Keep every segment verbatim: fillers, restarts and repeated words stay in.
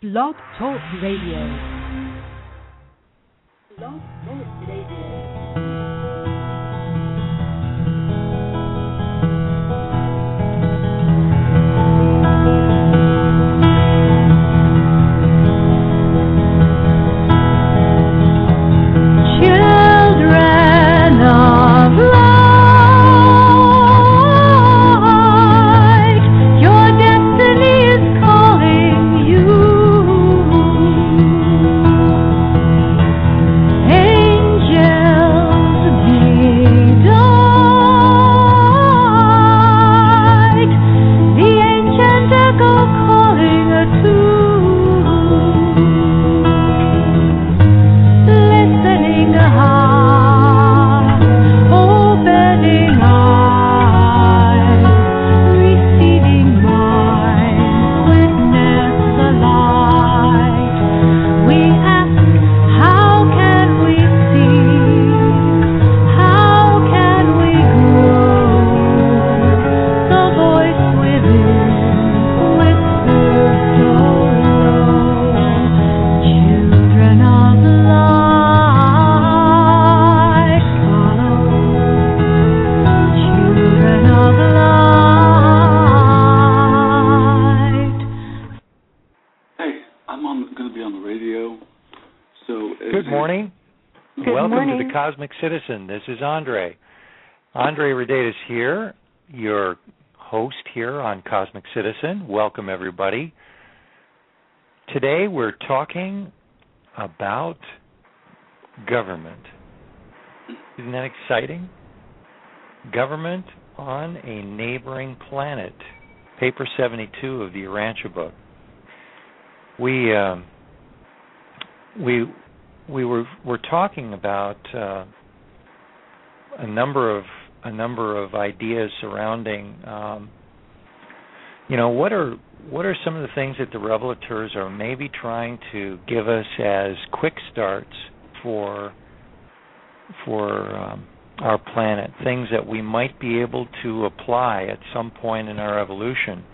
Blog Talk Radio. Blog Talk Radio. Cosmic Citizen. This is Andre. Andre Rodetas here, your host here on Cosmic Citizen. Welcome, everybody. Today we're talking about government. Isn't that exciting? Government on a neighboring planet. Paper seventy-two of the Urantia book. We uh, we. We were were talking about uh, a number of a number of ideas surrounding, um, you know, what are what are some of the things that the revelators are maybe trying to give us as quick starts for for um, our planet, things that we might be able to apply at some point in our evolution,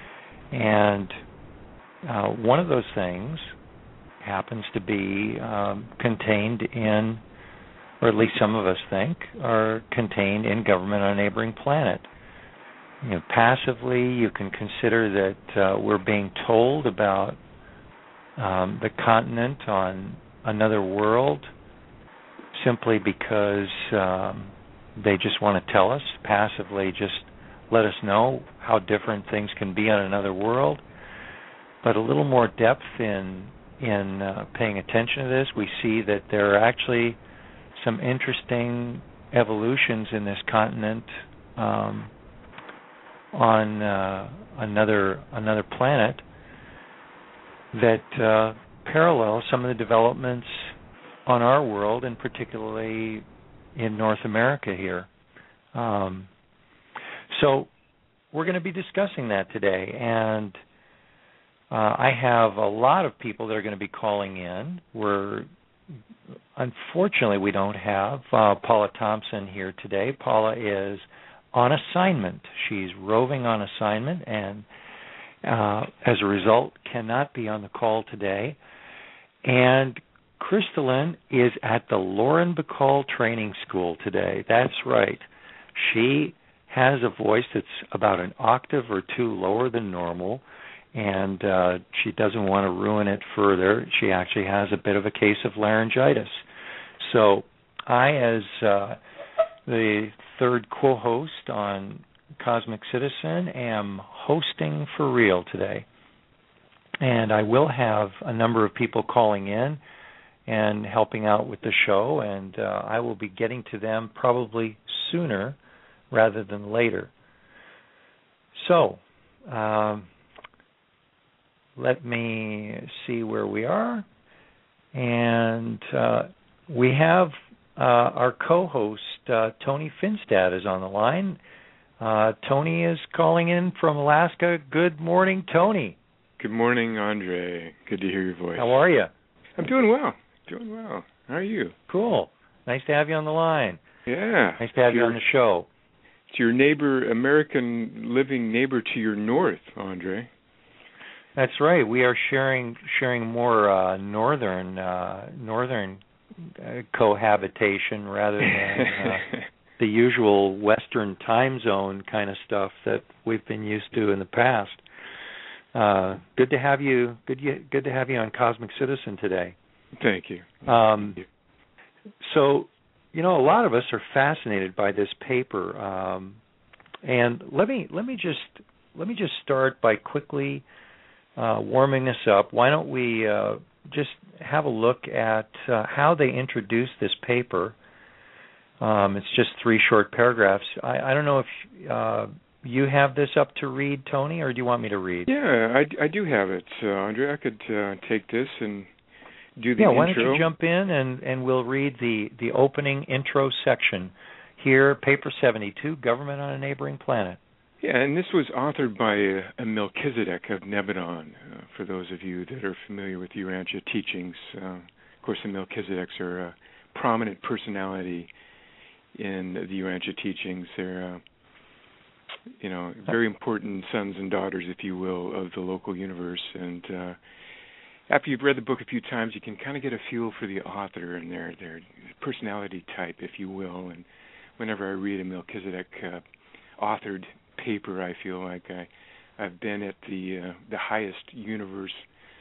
and uh, one of those things happens to be um, contained in, or at least some of us think, are contained in government on a neighboring planet. You know, passively, you can consider that uh, we're being told about um, the continent on another world simply because um, they just want to tell us. Passively, just let us know how different things can be on another world. But a little more depth in In uh, paying attention to this, we see that there are actually some interesting evolutions in this continent um, on uh, another another planet that uh, parallel some of the developments on our world, and particularly in North America here. Um, so we're going to be discussing that today, and Uh, I have a lot of people that are going to be calling in. We're unfortunately we don't have uh, Paula Thompson here today. Paula is on assignment. She's roving on assignment, and uh, as a result, cannot be on the call today. And Crystalline is at the Lauren Bacall Training School today. That's right. She has a voice that's about an octave or two lower than normal, and uh, she doesn't want to ruin it further. She actually has a bit of a case of laryngitis. So I, as uh, the third co-host on Cosmic Citizen, am hosting for real today. And I will have a number of people calling in and helping out with the show, and uh, I will be getting to them probably sooner rather than later. So, um, let me see where we are. And uh, we have uh, our co-host, uh, Tony Finstad, is on the line. Uh, Tony is calling in from Alaska. Good morning, Tony. Good morning, Andre. Good to hear your voice. How are you? I'm doing well. Doing well. How are you? Cool. Nice to have you on the line. Yeah. Nice to have you on the show. It's your neighbor, American living neighbor to your north, Andre. That's right. We are sharing sharing more uh, northern uh, northern uh, cohabitation rather than uh, the usual Western time zone kind of stuff that we've been used to in the past. Uh, good to have you. Good good to have you on Cosmic Citizen today. Thank you. Um, Thank you. So, you know, a lot of us are fascinated by this paper, um, and let me let me just let me just start by quickly uh, warming us up. Why don't we uh, just have a look at uh, how they introduced this paper? Um, it's just three short paragraphs. I, I don't know if uh, you have this up to read, Tony, or do you want me to read? Yeah, I, I do have it, uh, Andre. I could uh, take this and do the yeah, intro. Why don't you jump in and, and we'll read the, the opening intro section. Here, paper seventy-two, Government on a Neighboring Planet. Yeah, and this was authored by a, a Melchizedek of Nebadon, uh, for those of you that are familiar with Urantia teachings. Uh, of course, the Melchizedeks are a prominent personality in the Urantia teachings. They're, uh, you know, very important sons and daughters, if you will, of the local universe. And uh, after you've read the book a few times, you can kind of get a feel for the author and their their personality type, if you will. And whenever I read a Melchizedek uh, authored paper, I feel like I, I've been at the uh, the highest universe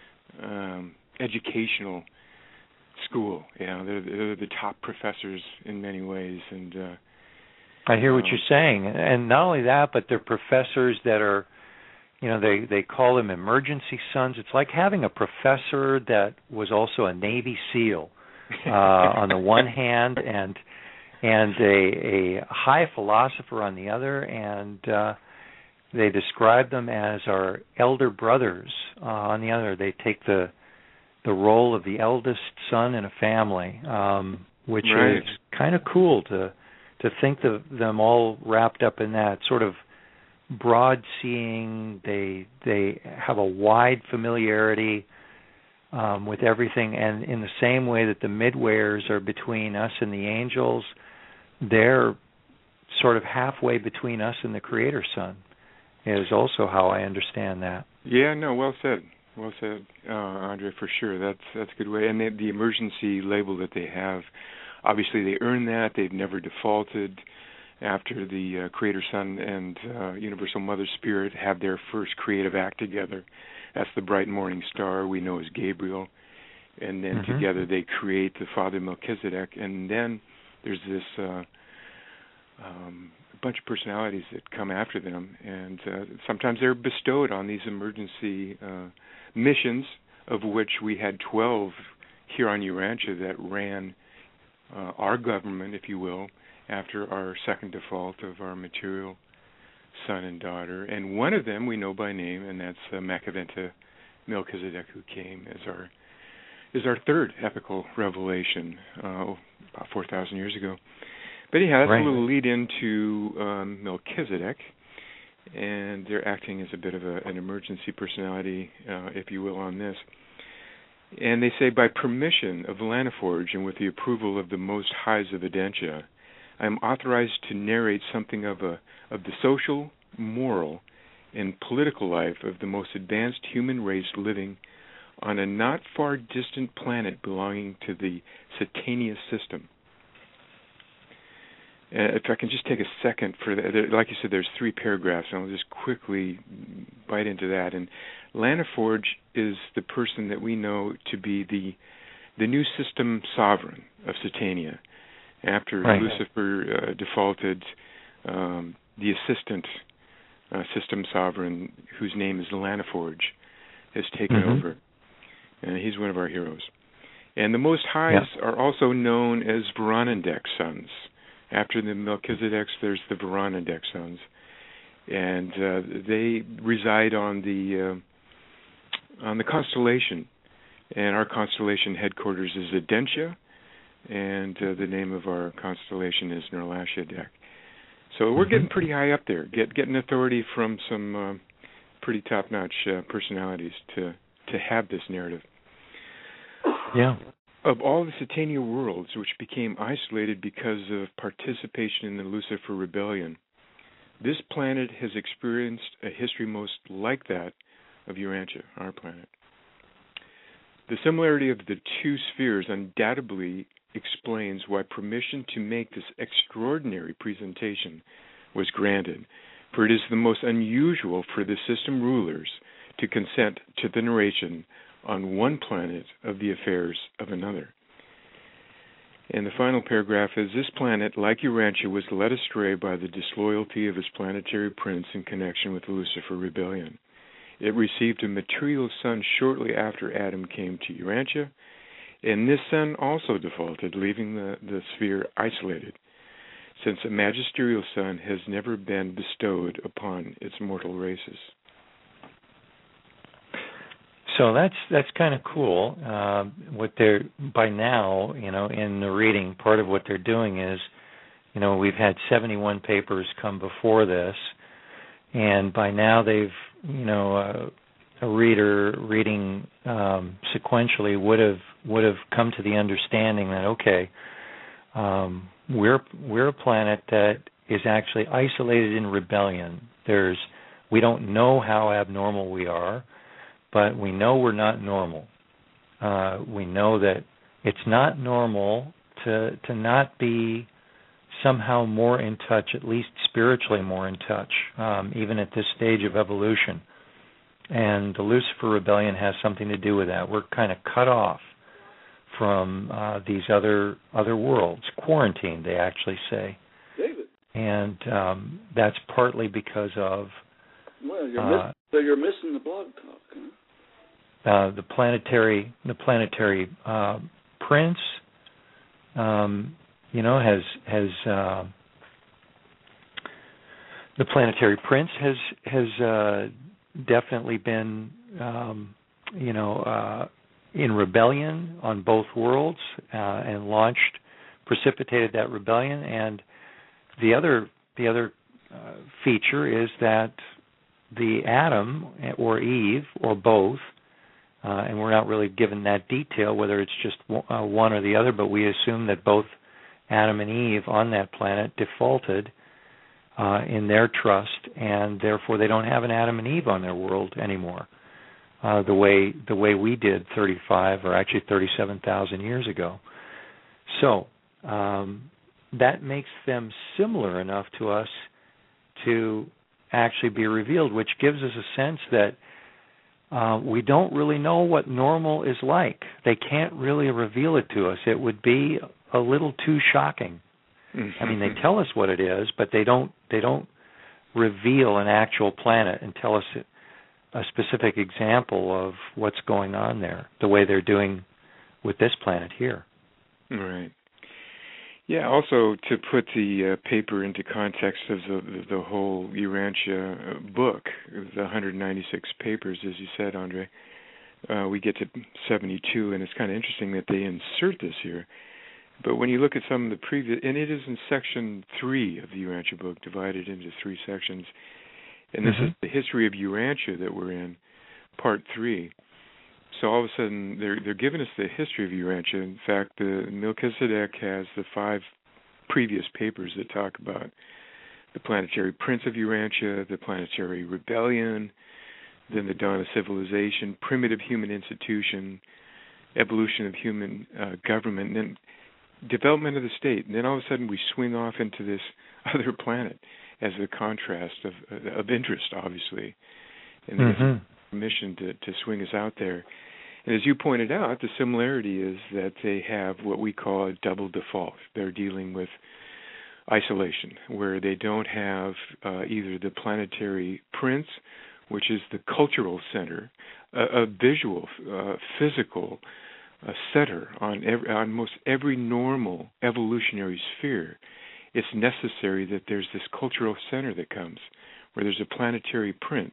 um, educational school. You know, they're, they're the top professors in many ways, and uh, I hear what um, you're saying, and not only that, but they're professors that are, you know, they they call them emergency sons. It's like having a professor that was also a Navy SEAL uh, on the one hand, and and a, a high philosopher on the other, and uh, they describe them as our elder brothers uh, on the other. They take the the role of the eldest son in a family, um, which right. is kind of cool to to think of them all wrapped up in that sort of broad seeing. They they have a wide familiarity um, with everything, and in the same way that the midwares are between us and the angels, they're sort of halfway between us and the Creator Son, is also how I understand that. Yeah, no, well said. Well said, uh, Andre, for sure. That's that's a good way. And they, the emergency label that they have, obviously they earn that. They've never defaulted after the uh, Creator Son and uh, Universal Mother Spirit have their first creative act together. That's the bright morning star we know as Gabriel. And then Mm-hmm. together they create the Father Melchizedek. And then there's this uh, um, bunch of personalities that come after them. And uh, sometimes they're bestowed on these emergency uh missions, of which we had twelve here on Urantia that ran uh, our government, if you will, after our second default of our material son and daughter. And one of them we know by name, and that's uh, Makaventa Melchizedek, who came as our is our third epical revelation uh, about four thousand years ago. But yeah, that's right. a little lead into um, Melchizedek. And they're acting as a bit of a, an emergency personality, uh, if you will, on this. And they say, by permission of Lanaforge and with the approval of the Most Highs of Edentia, I am authorized to narrate something of a of the social, moral, and political life of the most advanced human race living on a not far distant planet belonging to the Satania system. Uh, if I can just take a second for that, there, like you said, there's three paragraphs, and I'll just quickly bite into that. And Lanaforge is the person that we know to be the the new system sovereign of Satania. After right. Lucifer uh, defaulted, um, the assistant uh, system sovereign, whose name is Lanaforge, has taken mm-hmm. over. And he's one of our heroes. And the Most Highs yeah. are also known as Varanandek sons. After the Melchizedeks, there's the Varanandek sons, and uh, they reside on the uh, on the constellation. And our constellation headquarters is Edentia, and uh, the name of our constellation is Nerlashadek. So we're getting pretty high up there, get getting authority from some uh, pretty top-notch uh, personalities to to have this narrative. Yeah. Of all the Satania worlds which became isolated because of participation in the Lucifer rebellion, this planet has experienced a history most like that of Urantia, our planet. The similarity of the two spheres undoubtedly explains why permission to make this extraordinary presentation was granted, for it is the most unusual for the system rulers to consent to the narration on one planet of the affairs of another. And the final paragraph is, this planet, like Urantia, was led astray by the disloyalty of its planetary prince in connection with the Lucifer rebellion. It received a material sun shortly after Adam came to Urantia, and this sun also defaulted, leaving the, the sphere isolated, since a magisterial sun has never been bestowed upon its mortal races. So that's that's kind of cool. Uh, what they're by now, you know, in the reading, part of what they're doing is, you know, we've had seventy-one papers come before this, and by now they've, you know, uh, a reader reading um, sequentially would have would have come to the understanding that okay, um, we're we're a planet that is actually isolated in rebellion. There's we don't know how abnormal we are, but we know we're not normal. Uh, we know that it's not normal to to not be somehow more in touch, at least spiritually more in touch, um, even at this stage of evolution. And the Lucifer rebellion has something to do with that. We're kind of cut off from uh, these other other worlds, quarantined, they actually say. David. And um, that's partly because of well, you're, uh, miss- so you're missing the blog talk, huh? uh, the planetary the planetary uh, prince. Um, you know, has has uh, the planetary prince has has uh, definitely been um, you know uh, in rebellion on both worlds uh, and launched, precipitated that rebellion. And the other the other uh, feature is that the Adam or Eve or both, uh, and we're not really given that detail whether it's just w- uh, one or the other, but we assume that both Adam and Eve on that planet defaulted uh, in their trust, and therefore they don't have an Adam and Eve on their world anymore, uh, the way the way we did thirty-five or actually thirty-seven thousand years ago. So um, that makes them similar enough to us to actually be revealed, which gives us a sense that uh, we don't really know what normal is like. They can't really reveal it to us. It would be a little too shocking. Mm-hmm. I mean, they tell us what it is, but they don't they don't reveal an actual planet and tell us a specific example of what's going on there, the way they're doing with this planet here. Right. Yeah, also to put the uh, paper into context of the, the whole Urantia book, the one hundred ninety-six papers, as you said, Andre, uh, we get to seventy-two, and it's kind of interesting that they insert this here. But when you look at some of the previous, and it is in section three of the Urantia book, divided into three sections, and this mm-hmm. is the history of Urantia that we're in, part three. So all of a sudden, they're they're giving us the history of Urantia. In fact, the Melchizedek has the five previous papers that talk about the planetary prince of Urantia, the planetary rebellion, then the dawn of civilization, primitive human institution, evolution of human uh, government, and then development of the state. And then all of a sudden, we swing off into this other planet as a contrast of of interest, obviously, and they mm-hmm. have permission to to swing us out there. And as you pointed out, the similarity is that they have what we call a double default. They're dealing with isolation, where they don't have uh, either the planetary prince, which is the cultural center, a, a visual, uh, physical uh, center on every, on most every normal evolutionary sphere. It's necessary that there's this cultural center that comes, where there's a planetary prince,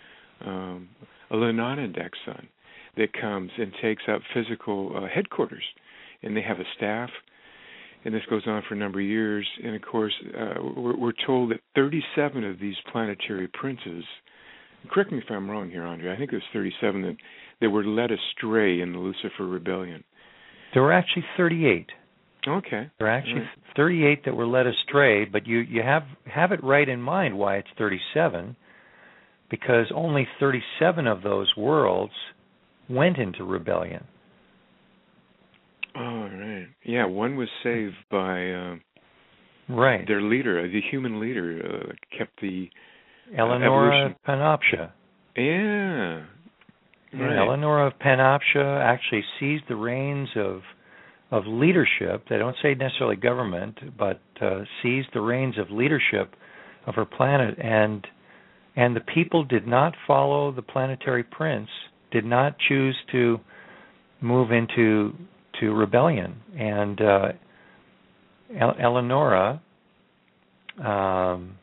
um, a Lenonendeck sun, that comes and takes up physical uh, headquarters, and they have a staff, and this goes on for a number of years. And of course, uh, we're, we're told that thirty-seven of these planetary princes, correct me if I'm wrong here, Andre, I think it was thirty-seven that, that were led astray in the Lucifer rebellion. There were actually thirty-eight. Okay. There are actually right. thirty-eight that were led astray, but you, you have have it right in mind why it's thirty-seven, because only thirty-seven of those worlds went into rebellion. Oh, right. Yeah, one was saved by uh, right. their leader, the human leader, uh, kept the Eleonora uh, of Panoptia. Yeah. Right. Yeah, Eleonora of Panoptia actually seized the reins of of leadership. They don't say necessarily government, but uh, seized the reins of leadership of her planet, and and the people did not follow the planetary prince, did not choose to move into to rebellion. And uh, El- Eleonora, um,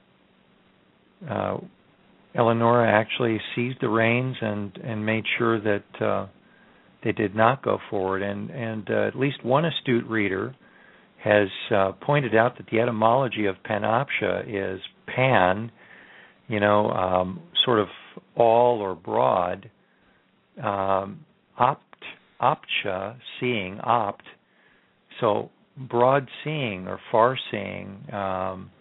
uh, Eleonora actually seized the reins and, and made sure that uh, they did not go forward. And, and uh, at least one astute reader has uh, pointed out that the etymology of Panoptia is pan, you know, um, sort of all or broad, um, opt, optia, seeing, opt, so broad seeing or far seeing um,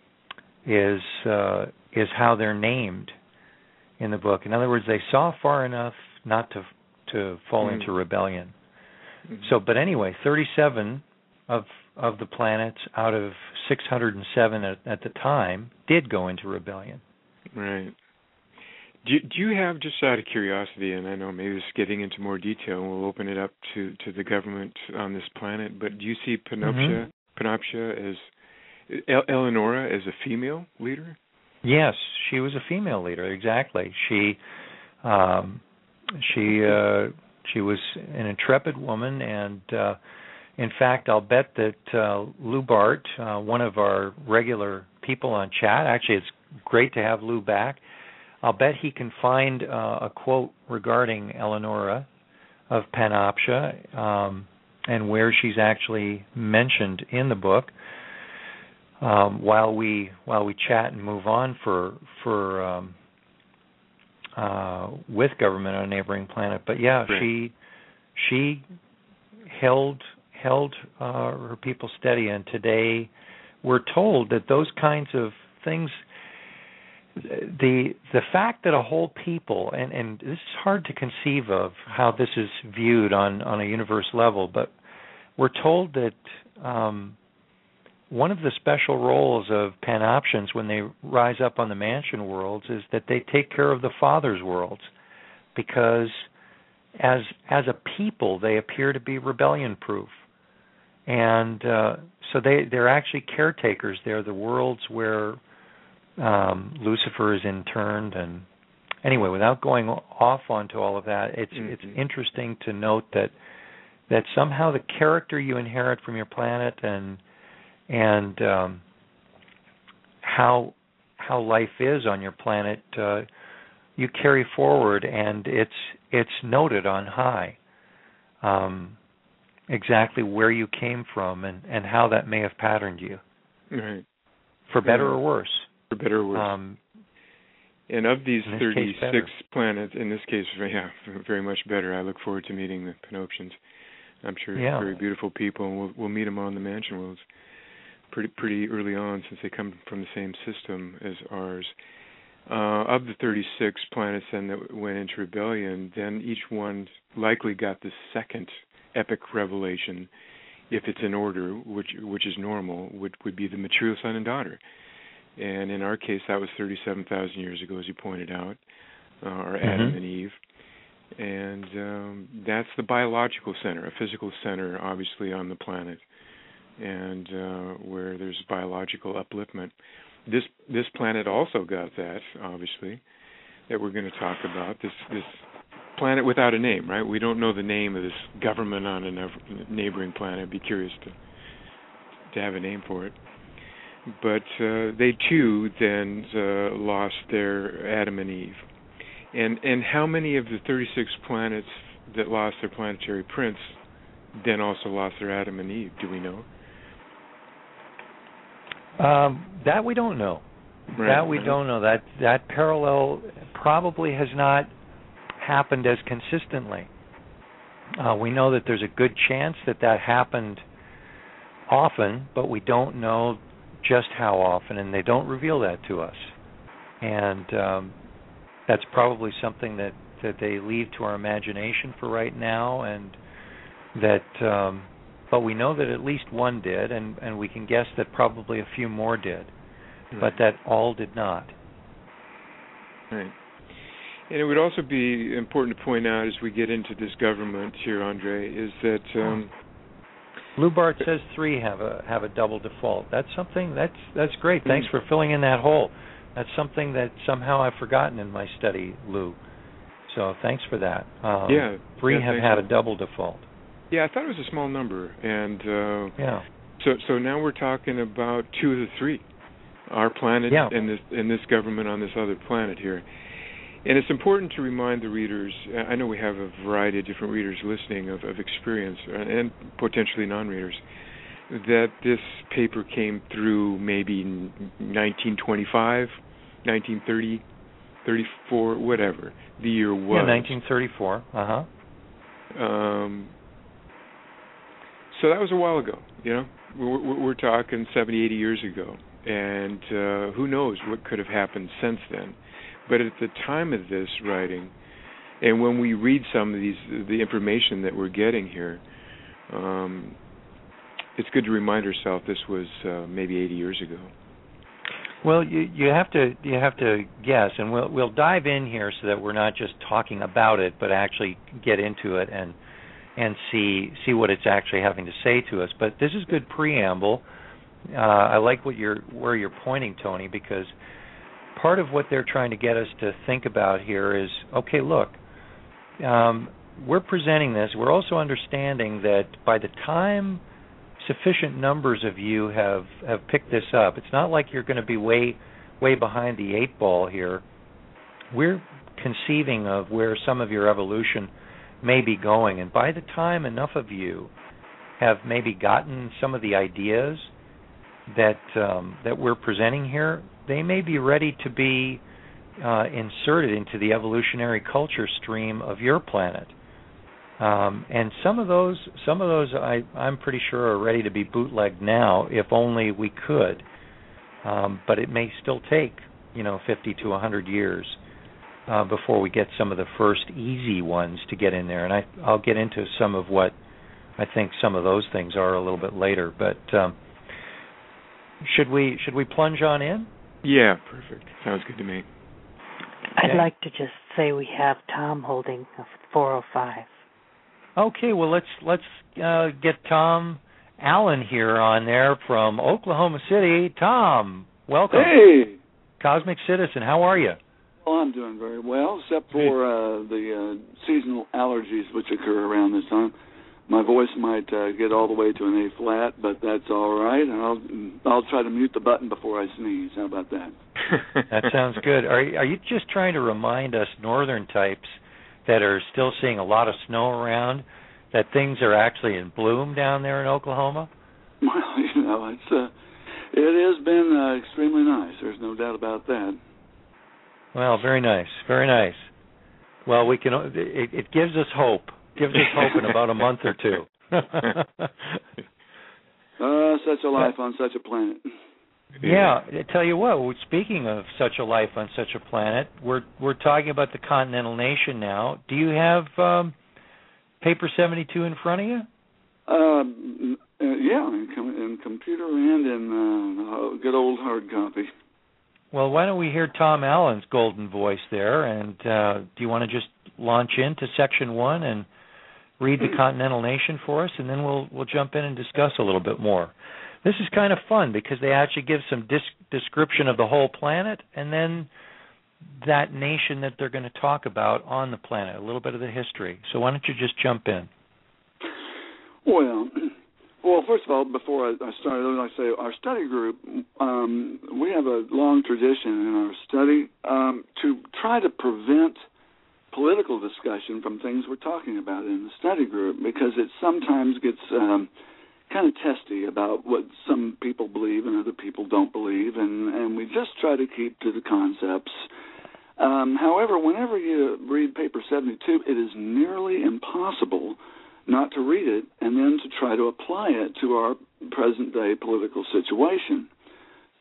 is uh, is how they're named in the book. In other words, they saw far enough not to to fall mm. into rebellion. Mm-hmm. So, but anyway, thirty-seven of of the planets out of six hundred seven at, at the time did go into rebellion. Right. Do you, do you have, just out of curiosity, and I know maybe it's getting into more detail, and we'll open it up to, to the government on this planet, but do you see Panoptia, mm-hmm. Panoptia as, El- Eleonora as a female leader? Yes, she was a female leader, exactly. She um, she uh, she was an intrepid woman, and uh, in fact, I'll bet that uh, Lou Bart, uh, one of our regular people on chat, actually it's great to have Lou back, I'll bet he can find uh, a quote regarding Eleonora of Panoptia um, and where she's actually mentioned in the book. Um, while we while we chat and move on for for um, uh, with government on a neighboring planet, but yeah, right. she she held held uh, her people steady, and today we're told that those kinds of things. The the fact that a whole people, and, and this is hard to conceive of how this is viewed on, on a universe level, but we're told that um, one of the special roles of Panoptians when they rise up on the mansion worlds is that they take care of the Father's worlds, because as as a people they appear to be rebellion-proof. And uh, so they, they're actually caretakers. They're the worlds where Um, Lucifer is interned, and anyway, without going off onto all of that, it's mm-hmm. it's interesting to note that that somehow the character you inherit from your planet and and um, how how life is on your planet, uh, you carry forward, and it's it's noted on high um, exactly where you came from and, and how that may have patterned you, right. for better yeah. or worse. For better or worse. Um, and of these thirty-six case, planets, in this case, yeah, very much better. I look forward to meeting the Panoptians. I'm sure yeah. very beautiful people, and we'll, we'll meet them on the mansion worlds pretty pretty early on, since they come from the same system as ours. Uh, of the thirty-six planets then that went into rebellion, then each one likely got the second epic revelation, if it's in order, which which is normal, would would be the material son and daughter. And in our case, that was thirty-seven thousand years ago, as you pointed out, uh, or Adam mm-hmm. and Eve. And um, that's the biological center, a physical center, obviously, on the planet, and uh, where there's biological upliftment. This this planet also got that, obviously, that we're going to talk about, this, this planet without a name, right? We don't know the name of this government on a neighboring planet. I'd be curious to to have a name for it. But uh, they too then uh, lost their Adam and Eve. And and how many of the thirty-six planets that lost their planetary prince then also lost their Adam and Eve? Do we know? Um, that we don't know. Right, that we right. don't know. That that parallel probably has not happened as consistently. Uh, we know that there's a good chance that that happened often, but we don't know just how often, and they don't reveal that to us. And um, that's probably something that, that they leave to our imagination for right now, and that, um, but we know that at least one did, and, and we can guess that probably a few more did, right. But that all did not. Right. And it would also be important to point out as we get into this government here, Andre, is that um, Lou Bart says three have a have a double default. That's something that's that's great. Thanks for filling in that hole. That's something that somehow I've forgotten in my study, Lou. So thanks for that. Um, yeah, three yeah, have had a double default. Yeah, I thought it was a small number, and uh, yeah. So so now we're talking about two of the three, our planet yeah. and this and this government on this other planet here. And it's important to remind the readers, I know we have a variety of different readers listening of, of experience and potentially non-readers, that this paper came through maybe nineteen twenty-five, nineteen thirty, thirty-four, whatever the year was. Yeah, nineteen thirty-four, uh-huh. Um, so that was a while ago, you know. We're, we're talking seventy, eighty years ago. And uh, who knows what could have happened since then. But at the time of this writing, and when we read some of these, the information that we're getting here, um, it's good to remind ourselves this was uh, maybe eighty years ago. Well, you you have to you have to guess, and we'll we'll dive in here so that we're not just talking about it, but actually get into it and and see see what it's actually having to say to us. But this is good preamble. Uh, I like what you're where you're pointing, Tony, because part of what they're trying to get us to think about here is, okay, look, um, we're presenting this. We're also understanding that by the time sufficient numbers of you have, have picked this up, it's not like you're going to be way way behind the eight ball here. We're conceiving of where some of your evolution may be going, and by the time enough of you have maybe gotten some of the ideas that um, that we're presenting here, they may be ready to be uh, inserted into the evolutionary culture stream of your planet. Um, and some of those, some of those, I, I'm pretty sure are ready to be bootlegged now, if only we could. Um, but it may still take, you know, fifty to one hundred years uh, before we get some of the first easy ones to get in there. And I, I'll get into some of what I think some of those things are a little bit later. But um, should we should we plunge on in? Yeah, perfect. Sounds good to me. I'd okay. like to just say we have Tom holding a four oh five. Okay, well let's let's uh, get Tom Allen here on there from Oklahoma City. Tom, welcome. Hey, Cosmic Citizen. How are you? Well, I'm doing very well, except for uh, the uh, seasonal allergies which occur around this time. My voice might uh, get all the way to an A flat, but that's all right. I'll I'll try to mute the button before I sneeze. How about that? That sounds good. Are are you just trying to remind us northern types that are still seeing a lot of snow around that things are actually in bloom down there in Oklahoma? Well, you know, it's uh, it has been uh, extremely nice. There's no doubt about that. Well, very nice, very nice. Well, we can. It, it gives us hope. Gives us hope in about a month or two. uh, such a life on such a planet. Yeah, I tell you what. Speaking of such a life on such a planet, we're we're talking about the continental nation now. Do you have um, paper seventy-two in front of you? Um, uh, yeah, in, com- in computer and in uh, good old hard copy. Well, why don't we hear Tom Allen's golden voice there? And uh, do you want to just launch into section one and read the continental nation for us, and then we'll we'll jump in and discuss a little bit more. This is kind of fun because they actually give some disc- description of the whole planet and then that nation that they're going to talk about on the planet, a little bit of the history. So why don't you just jump in? Well, well, first of all, before I, I start, I say our study group, um, we have a long tradition in our study um, to try to prevent political discussion from things we're talking about in the study group, because it sometimes gets um, kind of testy about what some people believe and other people don't believe, and, and we just try to keep to the concepts. Um, however, whenever you read paper seventy-two, it is nearly impossible not to read it and then to try to apply it to our present-day political situation.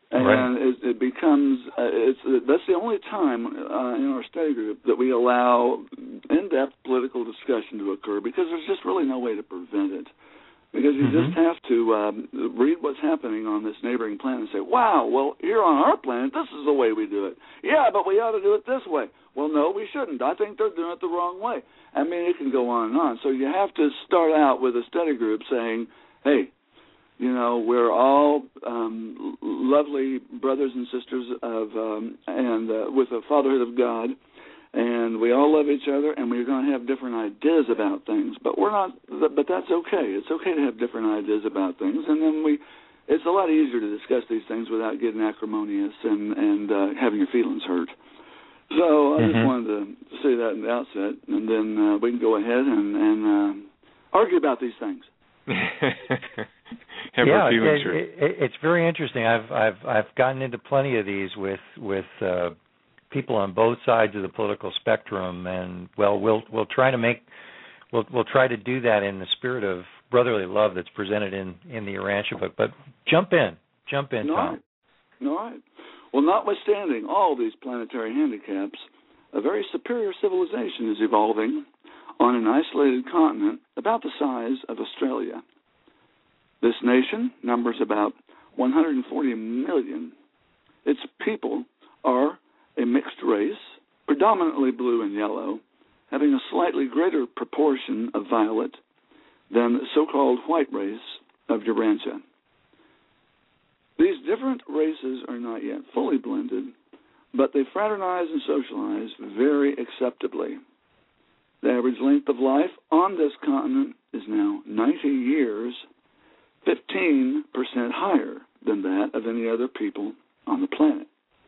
And right. it, it becomes, uh, it's that's the only time uh, in our study group that we allow in-depth political discussion to occur, because there's just really no way to prevent it. Because you mm-hmm. just have to um, read what's happening on this neighboring planet and say, wow, well, here on our planet, this is the way we do it. Yeah, but we ought to do it this way. Well, no, we shouldn't. I think they're doing it the wrong way. I mean, it can go on and on. So you have to start out with a study group saying, hey, you know, we're all um, lovely brothers and sisters of, um, and uh, with the fatherhood of God, and we all love each other, and we're going to have different ideas about things. But we're not. But that's okay. It's okay to have different ideas about things, and then we. It's a lot easier to discuss these things without getting acrimonious and and uh, having your feelings hurt. So I mm-hmm. just wanted to say that in the outset, and then uh, we can go ahead and, and uh, argue about these things. Have yeah, our feelings it, hurt. It, it's very interesting. I've I've I've gotten into plenty of these with with uh, people on both sides of the political spectrum, and well, we'll we'll try to make we'll we'll try to do that in the spirit of brotherly love that's presented in, in the Urantia book. But jump in, jump in, no, Tom. All right. Well, notwithstanding all these planetary handicaps, a very superior civilization is evolving on an isolated continent about the size of Australia. This nation numbers about one hundred forty million. Its people are a mixed race, predominantly blue and yellow, having a slightly greater proportion of violet than the so-called white race of Urantia. These different races are not yet fully blended, but they fraternize and socialize very acceptably. The average length of life on this continent is now ninety years, fifteen percent higher than that of any other people on the planet.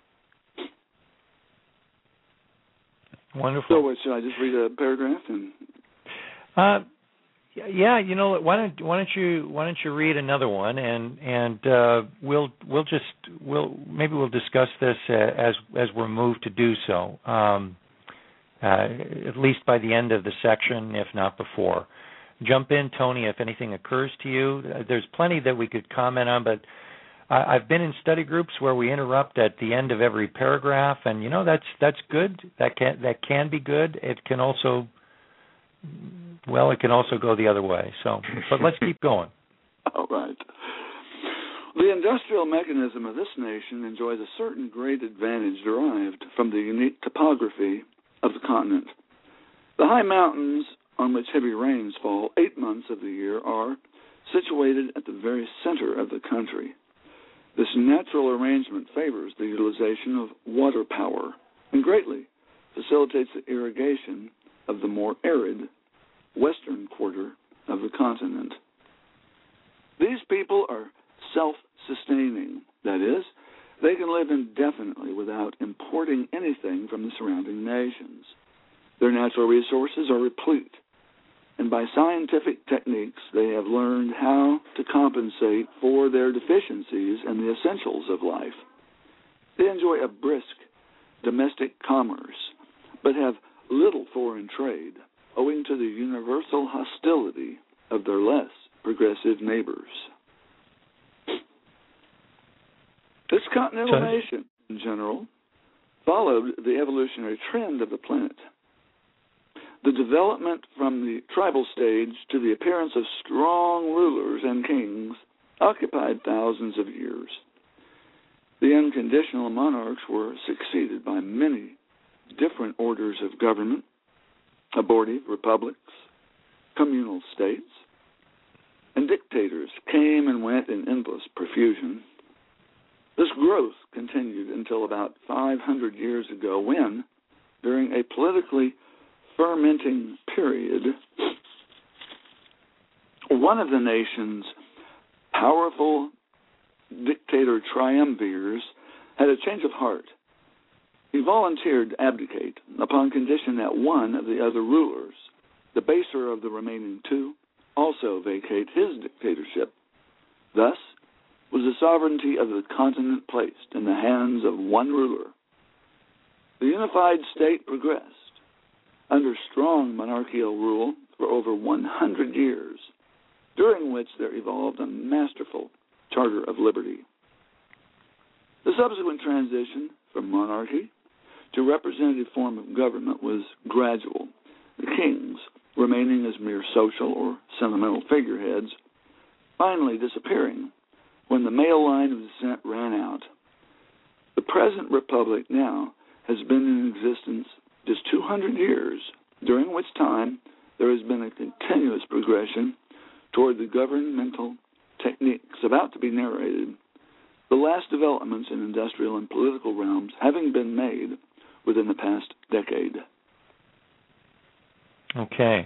Wonderful. So, what, should I just read a paragraph? And uh, yeah, you know, why don't why don't you why don't you read another one, and and uh, we'll we'll just we'll maybe we'll discuss this uh, as as we're moved to do so. Um, uh, at least by the end of the section, if not before. Jump in, Tony, if anything occurs to you. There's plenty that we could comment on, but I, I've been in study groups where we interrupt at the end of every paragraph, and you know that's that's good. That can that can be good. It can also, well, it can also go the other way. So, but let's keep going. All right. The industrial mechanism of this nation enjoys a certain great advantage derived from the unique topography of the continent. The high mountains on which heavy rains fall eight months of the year are situated at the very center of the country. This natural arrangement favors the utilization of water power and greatly facilitates the irrigation of the more arid western quarter of the continent. These people are self-sustaining. That is, they can live indefinitely without importing anything from the surrounding nations. Their natural resources are replete, and by scientific techniques they have learned how to compensate for their deficiencies in the essentials of life. They enjoy a brisk domestic commerce, but have little foreign trade, owing to the universal hostility of their less progressive neighbors. This continental so, nation, in general, followed the evolutionary trend of the planet. The development from the tribal stage to the appearance of strong rulers and kings occupied thousands of years. The unconditional monarchs were succeeded by many different orders of government, abortive republics, communal states, and dictators came and went in endless profusion. This growth continued until about five hundred years ago when, during a politically fermenting period, one of the nation's powerful dictator triumvirs had a change of heart. He volunteered to abdicate upon condition that one of the other rulers, the baser of the remaining two, also vacate his dictatorship. Thus was the sovereignty of the continent placed in the hands of one ruler. The unified state progressed under strong monarchical rule for over one hundred years, during which there evolved a masterful charter of liberty. The subsequent transition from monarchy to representative form of government was gradual, the kings remaining as mere social or sentimental figureheads, finally disappearing when the male line of descent ran out. The present republic now has been in existence just two hundred years, during which time there has been a continuous progression toward the governmental techniques about to be narrated, the last developments in industrial and political realms having been made within the past decade. Okay.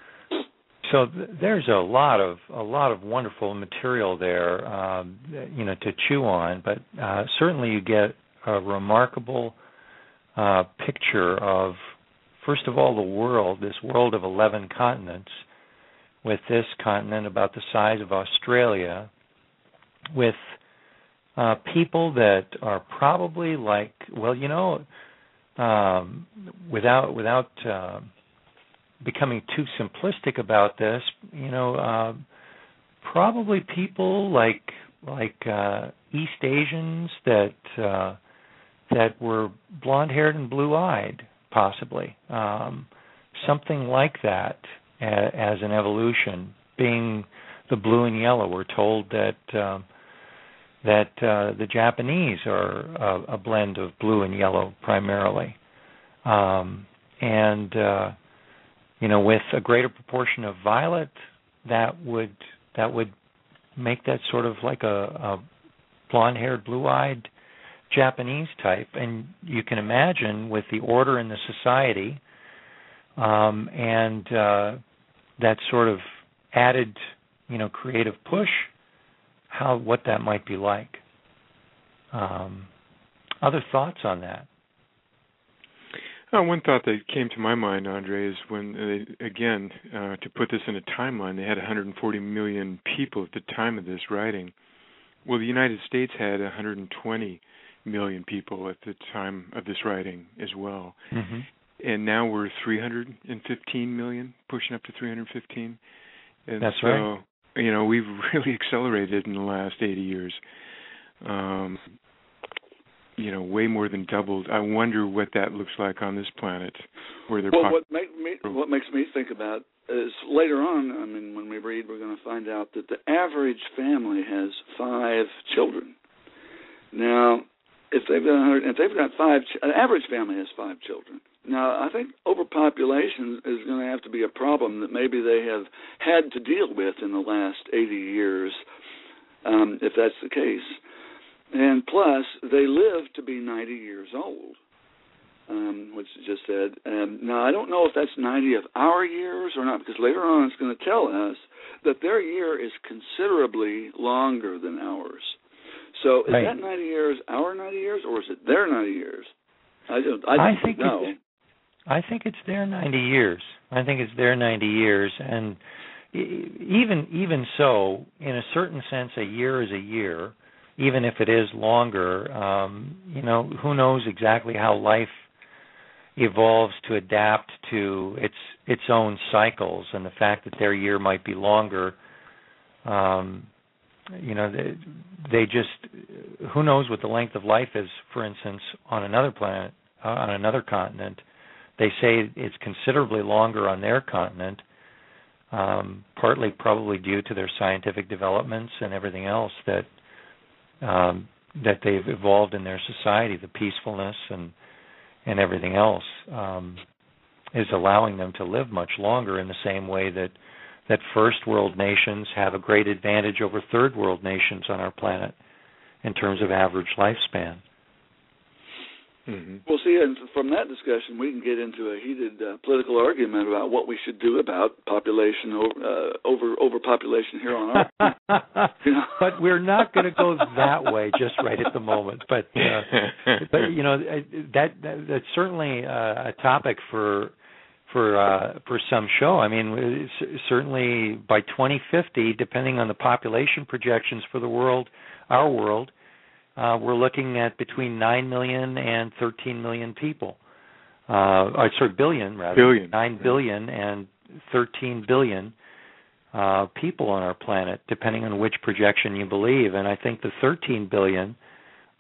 So th- there's a lot of a lot of wonderful material there, um, you know, to chew on. But uh, certainly you get a remarkable uh, picture of, first of all, the world, this world of eleven continents, with this continent about the size of Australia, with uh, people that are probably like, well, you know, um, without without uh, becoming too simplistic about this, you know, uh, probably people like like uh, East Asians that uh, that were blonde-haired and blue-eyed, possibly um, something like that a, as an evolution. Being the blue and yellow, we're told that uh, that uh, the Japanese are a, a blend of blue and yellow primarily, um, and uh, you know, with a greater proportion of violet, that would that would make that sort of like a, a blonde-haired, blue-eyed Japanese type. And you can imagine with the order in the society um, and uh, that sort of added, you know, creative push, how what that might be like. Um, other thoughts on that? Uh, one thought that came to my mind, Andre, is when, they, again, uh, to put this in a timeline, they had one hundred forty million people at the time of this writing. Well, the United States had one hundred twenty million people at the time of this writing as well. Mm-hmm. And now we're three hundred fifteen million, pushing up to three hundred fifteen. And That's so, right. you know, we've really accelerated in the last eighty years. Um, you know, way more than doubled. I wonder what that looks like on this planet, where they're. Well, pop- what, make me, what makes me think about is later on, I mean, when we read, we're going to find out that the average family has five children. Now, if they've got, if they've got five, an average family has five children. Now, I think overpopulation is going to have to be a problem that maybe they have had to deal with in the last eighty years, um, if that's the case. And plus, they live to be ninety years old, um, which is just said. Um, now, I don't know if that's ninety of our years or not, because later on it's going to tell us that their year is considerably longer than ours. So is right. that ninety years our ninety years, or is it their ninety years? I don't, I don't I think know. It's, I think it's their ninety years. I think it's their ninety years. And even even so, in a certain sense, a year is a year. Even if it is longer, um, you know, who knows exactly how life evolves to adapt to its its own cycles, and the fact that their year might be longer, um, you know, they, they just, who knows what the length of life is, for instance, on another planet, uh, on another continent. They say it's considerably longer on their continent, um, partly probably due to their scientific developments and everything else that Um, that they've evolved in their society, the peacefulness and and everything else um, is allowing them to live much longer in the same way that that first world nations have a great advantage over third world nations on our planet in terms of average lifespan. Mm-hmm. Well, see, and from that discussion, we can get into a heated uh, political argument about what we should do about population over uh, over overpopulation here on Earth. You know? But we're not going to go that way just right at the moment. But uh, but you know that, that that's certainly uh, a topic for for uh, for some show. I mean, certainly by twenty fifty, depending on the population projections for the world, our world. Uh, we're looking at between nine million and thirteen million people. Uh, or, sorry, billion, rather. Billion. nine billion and thirteen billion uh, people on our planet, depending on which projection you believe. And I think the thirteen billion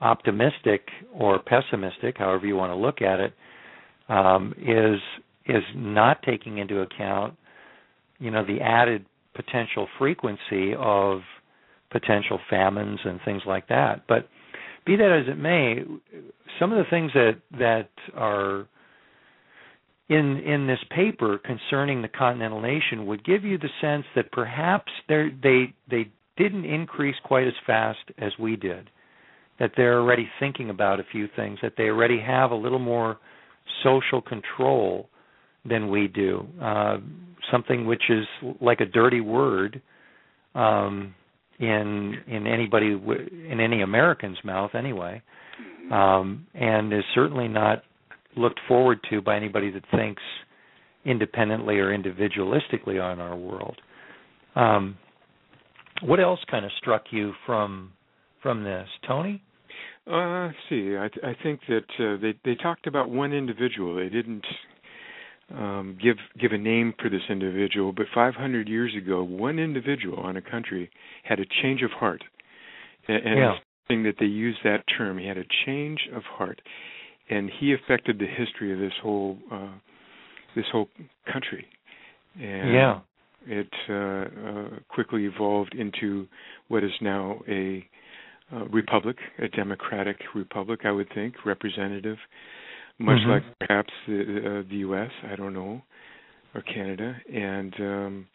optimistic or pessimistic, however you want to look at it, um, is is not taking into account, you know, the added potential frequency of potential famines and things like that. But be that as it may, some of the things that that are in in this paper concerning the continental nation would give you the sense that perhaps they they didn't increase quite as fast as we did, that they're already thinking about a few things, that they already have a little more social control than we do, uh, something which is like a dirty word um, in in anybody in any American's mouth anyway, um, and is certainly not looked forward to by anybody that thinks independently or individualistically on our world. Um, what else kind of struck you from from this, Tony? Uh, let's see, I, th- I think that uh, they they talked about one individual. They didn't um, give give a name for this individual, but five hundred years ago, one individual on a country had a change of heart, and, and yeah. something that they used that term. He had a change of heart, and he affected the history of this whole uh, this whole country. And yeah. It uh, uh, quickly evolved into what is now a uh, republic, a democratic republic, I would think, representative, much mm-hmm. like perhaps the, uh, the U S, I don't know, or Canada. And um,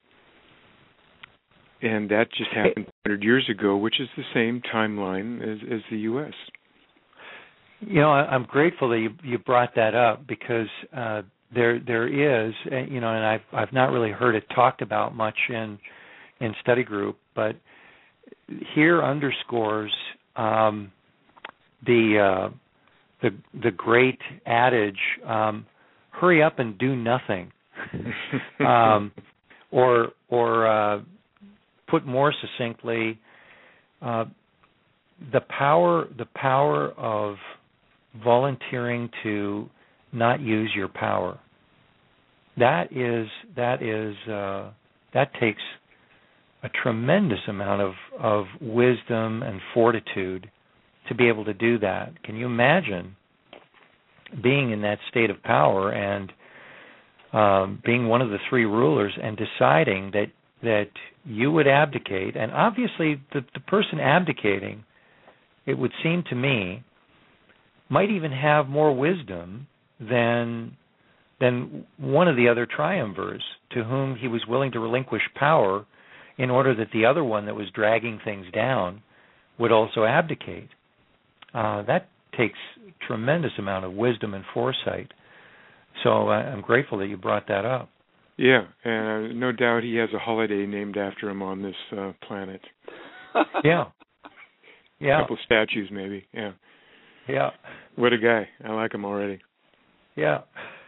and that just happened one hundred years ago, which is the same timeline as, as the U S. You know, I'm grateful that you, you brought that up because uh, there there is, you know, and I've I've not really heard it talked about much in in study group, but here underscores um, the uh, the the great adage, um, "Hurry up and do nothing," um, or or uh, put more succinctly, uh, the power the power of volunteering to not use your power. That is that is uh, that takes a tremendous amount of, of wisdom and fortitude to be able to do that. Can you imagine being in that state of power and um, being one of the three rulers and deciding that that you would abdicate? And obviously, the, the person abdicating, it would seem to me, might even have more wisdom than than one of the other triumvirs to whom he was willing to relinquish power in order that the other one that was dragging things down would also abdicate. Uh, that takes a tremendous amount of wisdom and foresight. So uh, I'm grateful that you brought that up. Yeah, and uh, no doubt he has a holiday named after him on this uh, planet. Yeah. Yeah. A couple statues maybe, yeah. Yeah. What a guy. I like him already. Yeah.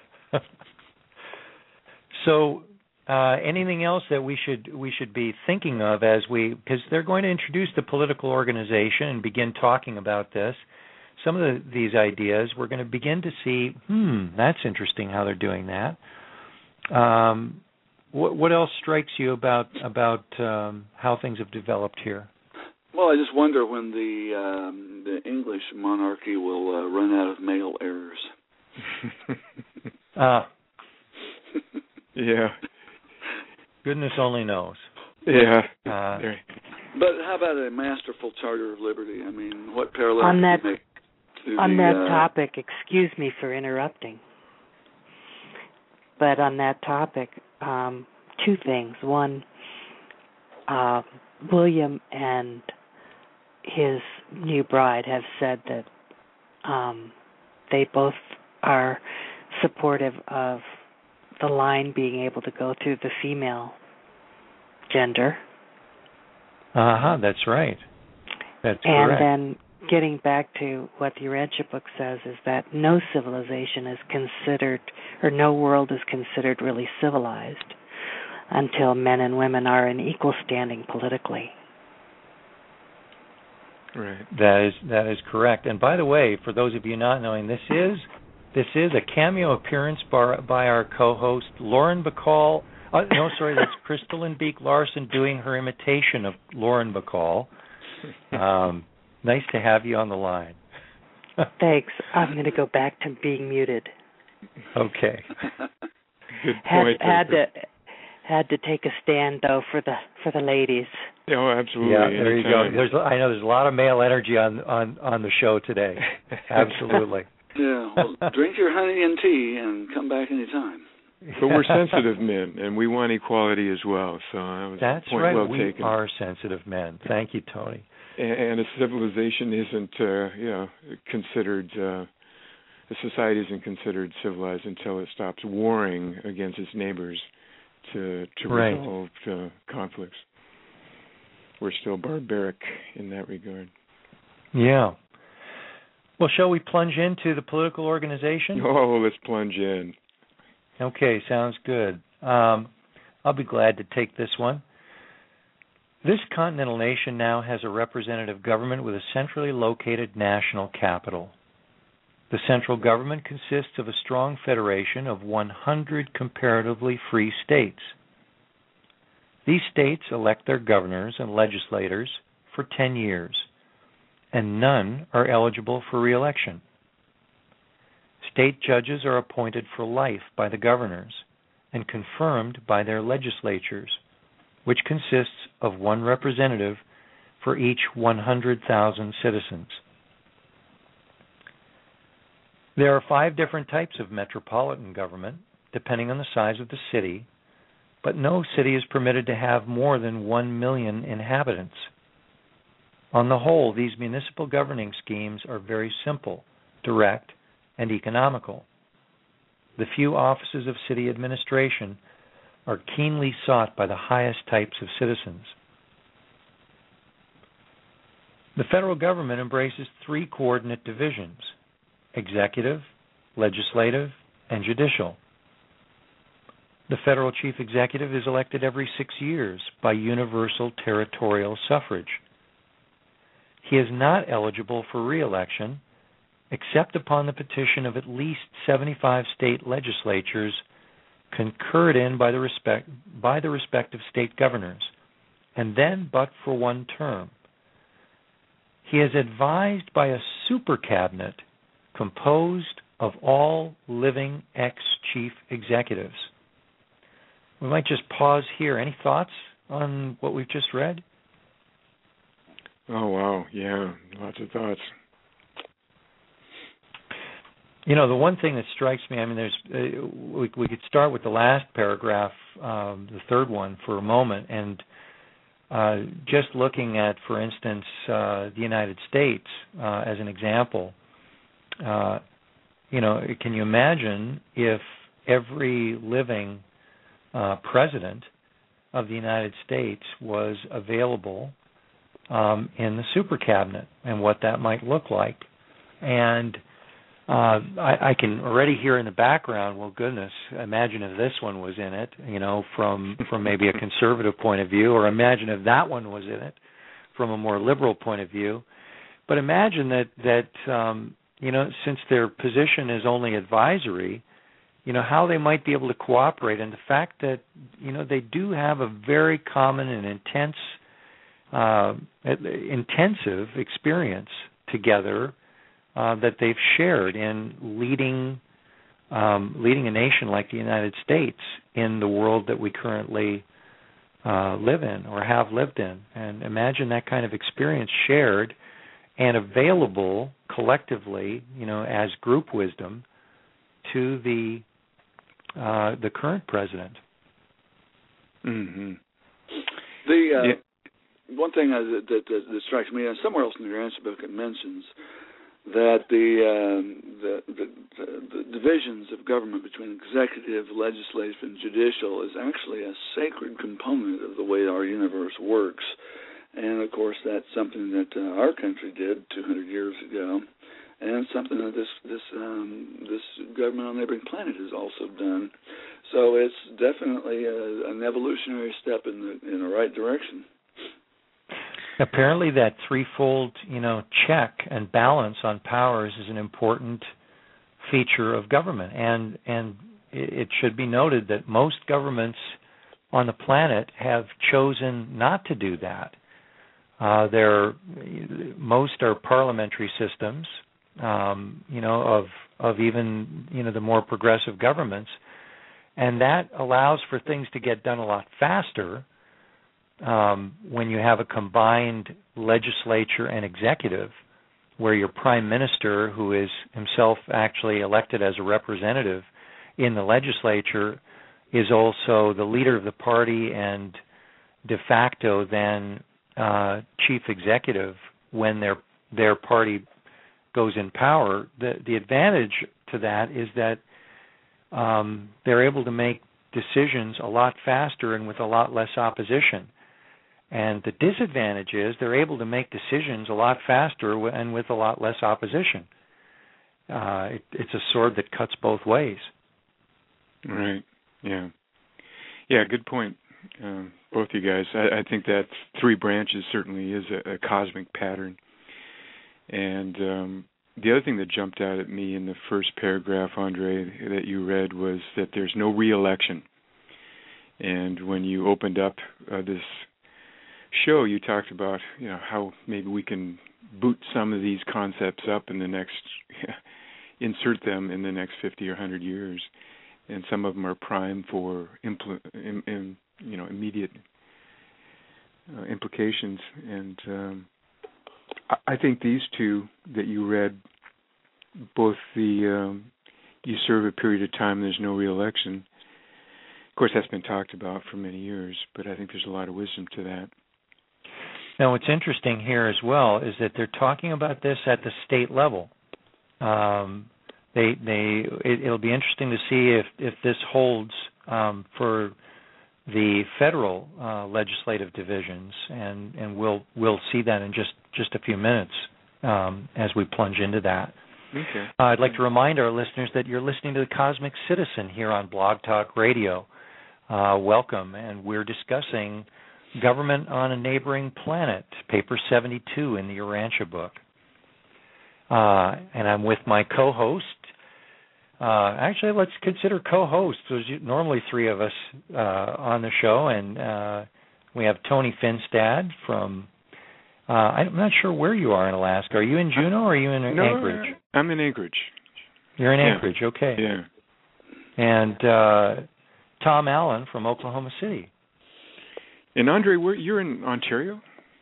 So, uh, anything else that we should we should be thinking of as we, because they're going to introduce the political organization and begin talking about this. Some of the, these ideas, we're going to begin to see, hmm, that's interesting how they're doing that. Um, what, what else strikes you about about um, how things have developed here? Well, I just wonder when the um, the English monarchy will uh, run out of male heirs. uh, yeah. Goodness only knows. Yeah. Uh, but how about a masterful Charter of Liberty? I mean, what parallel on that make to on the, that uh, topic? Excuse me for interrupting, but on that topic, um, two things. One, uh, William and his new bride have said that um, they both are supportive of the line being able to go through the female gender. Uh-huh, that's right. That's and correct. And then getting back to what the Urantia book says is that no civilization is considered, or no world is considered really civilized until men and women are in equal standing politically. Right. That is that is correct. And by the way, for those of you not knowing, this is this is a cameo appearance by, by our co-host Lauren Bacall. Uh, no, sorry, that's Crystalline Beak Larson doing her imitation of Lauren Bacall. Um, nice to have you on the line. Thanks. I'm going to go back to being muted. Okay. Good Had point. had to had to take a stand though for the for the ladies. Oh, absolutely. Yeah, there you go. Anytime. There's I know there's a lot of male energy on on on the show today. Absolutely. Yeah. Well, drink your honey and tea and come back anytime. But we're sensitive men, and we want equality as well. So that was That's a point right. well we taken. are sensitive men. Thank you, Tony. And, and a civilization isn't, uh, you know, considered. Uh, a society isn't considered civilized until it stops warring against its neighbors to to Right. resolve uh, conflicts. We're still barbaric in that regard. Yeah. Well, shall we plunge into the political organization? Oh, let's plunge in. Okay, sounds good. Um, I'll be glad to take this one. This continental nation now has a representative government with a centrally located national capital. The central government consists of a strong federation of one hundred comparatively free states. These states elect their governors and legislators for ten years, and none are eligible for re-election. State judges are appointed for life by the governors and confirmed by their legislatures, which consists of one representative for each one hundred thousand citizens. There are five different types of metropolitan government, depending on the size of the city, but no city is permitted to have more than one million inhabitants. On the whole, these municipal governing schemes are very simple, direct, and economical. The few offices of city administration are keenly sought by the highest types of citizens. The federal government embraces three coordinate divisions: executive, legislative, and judicial. The federal chief executive is elected every six years by universal territorial suffrage. He is not eligible for re-election except upon the petition of at least seventy-five state legislatures concurred in by the respect by the respective state governors, and then but for one term. He is advised by a super cabinet composed of all living ex-chief executives. We might just pause here. Any thoughts on what we've just read? Oh, wow. Yeah, lots of thoughts. You know, the one thing that strikes me, I mean, there's uh, we, we could start with the last paragraph, um, the third one, for a moment, and uh, just looking at, for instance, uh, the United States uh, as an example. Uh, you know, can you imagine if every living uh, president of the United States was available um, in the super cabinet, and what that might look like? And uh, I, I can already hear in the background, well, goodness, imagine if this one was in it, you know, from, from maybe a conservative point of view, or imagine if that one was in it from a more liberal point of view. But imagine that, that um, you know, since their position is only advisory, you know, how they might be able to cooperate, and the fact that, you know, they do have a very common and intense, uh, intensive experience together uh, that they've shared in leading, um, leading a nation like the United States in the world that we currently uh, live in or have lived in. And imagine that kind of experience shared and available collectively, you know, as group wisdom to the uh, the current president. Mm-hmm. The uh, yeah. one thing uh, that, that, that strikes me, and somewhere else in your answer book, it mentions that the, um, the, the, the the divisions of government between executive, legislative, and judicial is actually a sacred component of the way our universe works. And, of course, that's something that uh, our country did two hundred years ago, and something that this this um, this government on neighboring planet has also done. So it's definitely a, an evolutionary step in the in the right direction. Apparently, that threefold, you know, check and balance on powers is an important feature of government, and and it should be noted that most governments on the planet have chosen not to do that. Uh, there, most are parliamentary systems, um, you know, of of even you know the more progressive governments, and that allows for things to get done a lot faster um, when you have a combined legislature and executive, where your prime minister, who is himself actually elected as a representative in the legislature, is also the leader of the party and de facto then uh, chief executive when their their party goes in power. The the advantage to that is that um, they're able to make decisions a lot faster and with a lot less opposition. And the disadvantage is they're able to make decisions a lot faster and with a lot less opposition. Uh, it, it's a sword that cuts both ways. Right. Yeah. Yeah. Good point. Um, both you guys. I, I think that three branches certainly is a, a cosmic pattern. And um, the other thing that jumped out at me in the first paragraph, Andre, that you read was that there's no re-election. And when you opened up uh, this show, you talked about, you know, how maybe we can boot some of these concepts up in the next, insert them in the next fifty or one hundred years, and some of them are prime for impl- in, in, you know immediate uh, implications. And um, I, I think these two that you read, both the um, you serve a period of time, there's no re-election. Of course, that's been talked about for many years, but I think there's a lot of wisdom to that. Now, what's interesting here as well is that they're talking about this at the state level. Um, they, they, it, it'll be interesting to see if, if this holds um, for the federal uh, legislative divisions, and, and we'll we'll see that in just, just a few minutes um, as we plunge into that. Okay. Uh, I'd like to remind our listeners that you're listening to the Cosmic Citizen here on Blog Talk Radio. Uh, welcome, and we're discussing Government on a Neighboring Planet, paper seventy-two in the Urantia book. Uh, and I'm with my co-host. Uh, actually, let's consider co-hosts. There's normally three of us uh, on the show, and uh, we have Tony Finstad from, uh, I'm not sure where you are in Alaska. Are you in Juneau or are you in no, Anchorage? I'm in Anchorage. You're in yeah. Anchorage, okay. Yeah. And uh, Tom Allen from Oklahoma City. And Andre, where, you're in Ontario?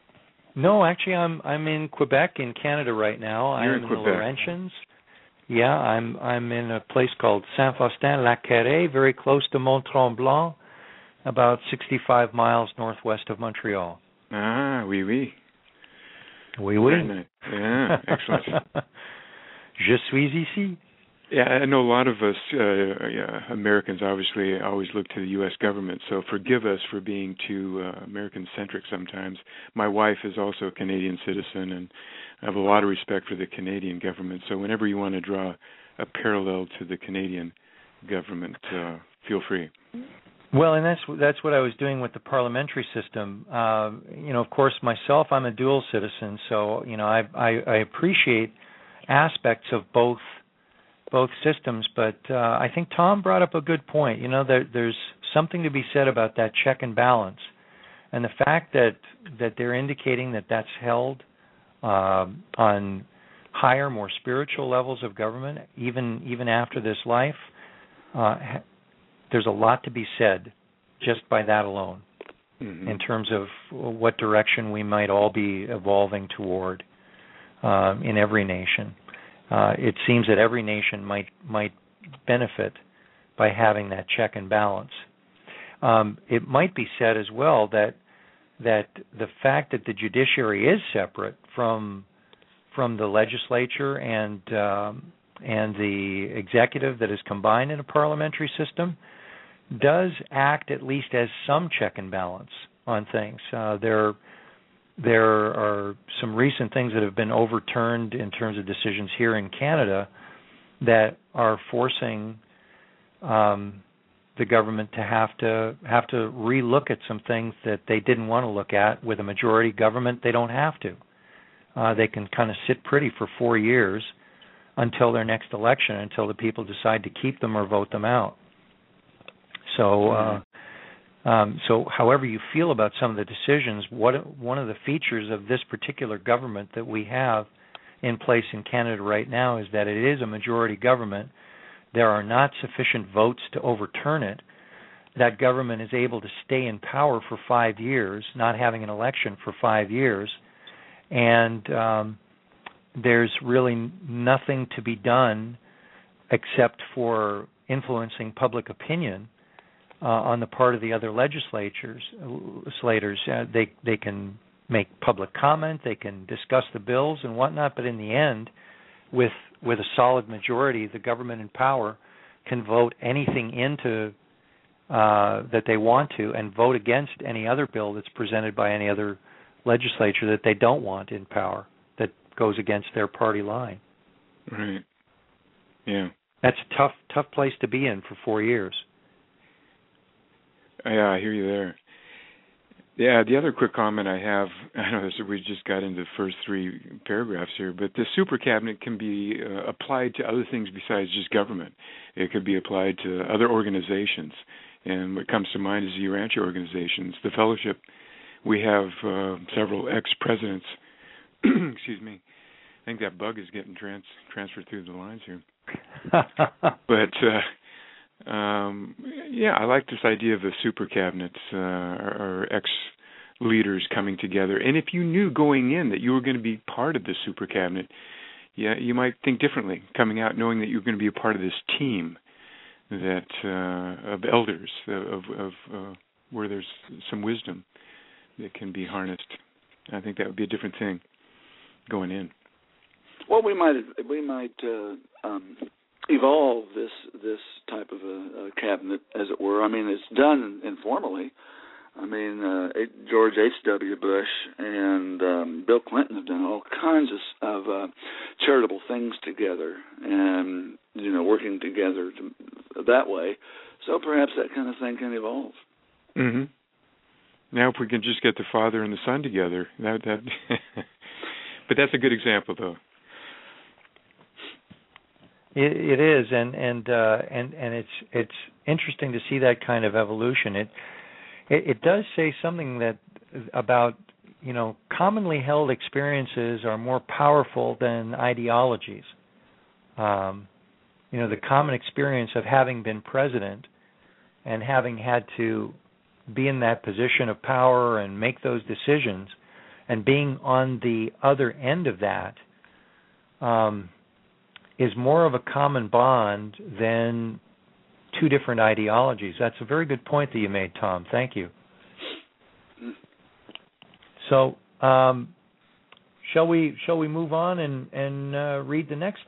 No, actually, I'm I'm in Quebec, in Canada right now. You're I'm in in Quebec. the Laurentians. Yeah, I'm I'm in a place called Saint-Faustin-Lac-Carré, very close to Mont-Tremblant, about sixty-five miles northwest of Montreal. Ah, oui, oui. Oui, oui. Very nice. Yeah, excellent. Je suis ici. Yeah, I know a lot of us uh, yeah, Americans obviously always look to the U S government, so forgive us for being too uh, American-centric sometimes. My wife is also a Canadian citizen, and I have a lot of respect for the Canadian government, so whenever you want to draw a parallel to the Canadian government, uh, feel free. Well, and that's that's what I was doing with the parliamentary system. Uh, you know, of course, myself, I'm a dual citizen, so, you know, I, I, I appreciate aspects of both both systems, but uh, I think Tom brought up a good point. You know, there, there's something to be said about that check and balance, and the fact that that they're indicating that that's held uh, on higher, more spiritual levels of government, even even after this life. Uh, there's a lot to be said just by that alone, mm-hmm. in terms of what direction we might all be evolving toward uh, in every nation. Uh, it seems that every nation might might benefit by having that check and balance. Um, it might be said as well that that the fact that the judiciary is separate from from the legislature and um, and the executive that is combined in a parliamentary system does act at least as some check and balance on things. Uh, there. There are some recent things that have been overturned in terms of decisions here in Canada that are forcing um, the government to have to have to relook at some things that they didn't want to look at. With a majority government, they don't have to. Uh, they can kind of sit pretty for four years until their next election, until the people decide to keep them or vote them out. So. Uh, Um, so however you feel about some of the decisions, what one of the features of this particular government that we have in place in Canada right now is that it is a majority government. There are not sufficient votes to overturn it. That government is able to stay in power for five years, not having an election for five years, and um, there's really nothing to be done except for influencing public opinion uh, on the part of the other legislatures. Legislators, uh, they they can make public comment, they can discuss the bills and whatnot, but in the end, with with a solid majority, the government in power can vote anything into uh, that they want to and vote against any other bill that's presented by any other legislature that they don't want in power, that goes against their party line. Right. Yeah. That's a tough, tough place to be in for four years. Yeah, I hear you there. Yeah, the other quick comment I have, I know this, we just got into the first three paragraphs here, but the super cabinet can be uh, applied to other things besides just government. It could be applied to other organizations. And what comes to mind is the Urantia organizations. The fellowship, we have uh, several ex-presidents. Excuse me. I think that bug is getting trans- transferred through the lines here. but, uh, um, yeah, I like this idea of the super cabinets uh, or, or ex-leaders coming together. And if you knew going in that you were going to be part of the super cabinet, yeah, you might think differently coming out knowing that you're going to be a part of this team that uh, of elders, of, of uh, where there's some wisdom that can be harnessed. I think that would be a different thing going in. Well, we might we might uh, um, evolve this this type of a, a cabinet, as it were. I mean, it's done informally. I mean, uh, George H W. Bush and um, Bill Clinton have done all kinds of, of uh, charitable things together, and you know, working together to, that way. So perhaps that kind of thing can evolve. Mm-hmm. Now, if we can just get the father and the son together, that that. But that's a good example, though. It, it is, and and uh, and and it's it's interesting to see that kind of evolution. It, it it does say something that about you know commonly held experiences are more powerful than ideologies. Um, you know, the common experience of having been president and having had to be in that position of power and make those decisions, and being on the other end of that. Um, is more of a common bond than two different ideologies. That's a very good point that you made, Tom. Thank you. So, um, shall we shall we move on and and uh, read the next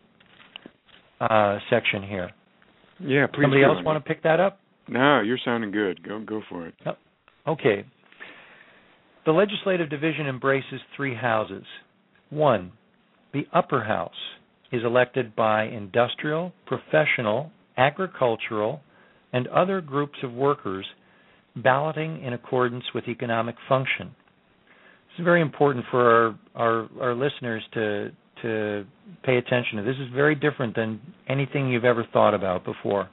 uh, section here? Yeah, please. Somebody else on. want to pick that up? No, you're sounding good. Go go for it. Oh, okay. The legislative division embraces three houses. One, the upper house is elected by industrial, professional, agricultural, and other groups of workers balloting in accordance with economic function. It's very important for our, our, our listeners to, to pay attention to. This is very different than anything you've ever thought about before.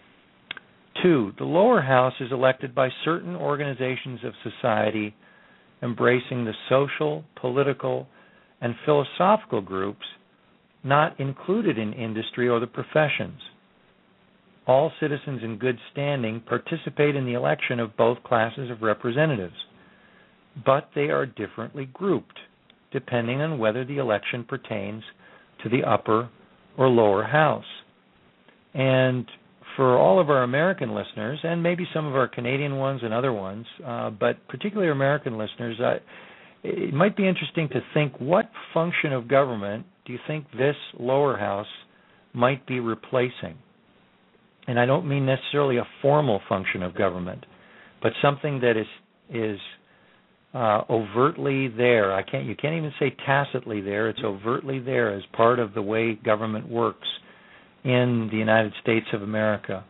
Two, the lower house is elected by certain organizations of society embracing the social, political, and philosophical groups not included in industry or the professions. All citizens in good standing participate in the election of both classes of representatives, but they are differently grouped, depending on whether the election pertains to the upper or lower house. And for all of our American listeners, and maybe some of our Canadian ones and other ones, uh, but particularly American listeners, uh, it might be interesting to think, what function of government do you think this lower house might be replacing? And I don't mean necessarily a formal function of government, but something that is is uh, overtly there. I can't. You can't even say tacitly there. It's overtly there as part of the way government works in the United States of America.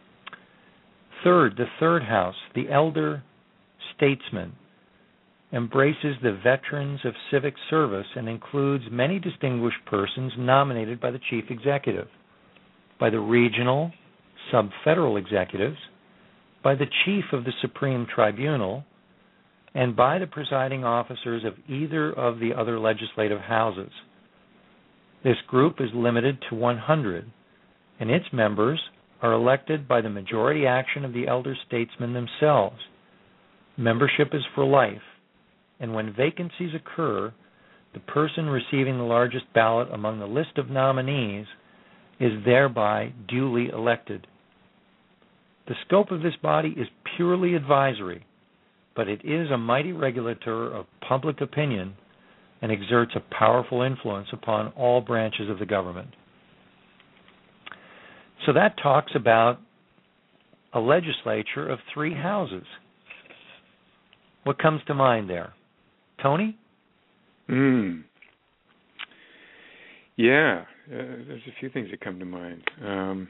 Third, the third house, the elder statesman, embraces the veterans of civic service and includes many distinguished persons nominated by the chief executive, by the regional, sub-federal executives, by the chief of the Supreme Tribunal, and by the presiding officers of either of the other legislative houses. This group is limited to one hundred, and its members are elected by the majority action of the elder statesmen themselves. Membership is for life, and when vacancies occur, the person receiving the largest ballot among the list of nominees is thereby duly elected. The scope of this body is purely advisory, but it is a mighty regulator of public opinion and exerts a powerful influence upon all branches of the government. So that talks about a legislature of three houses. What comes to mind there? Tony? Mm. Yeah, uh, there's a few things that come to mind. Um,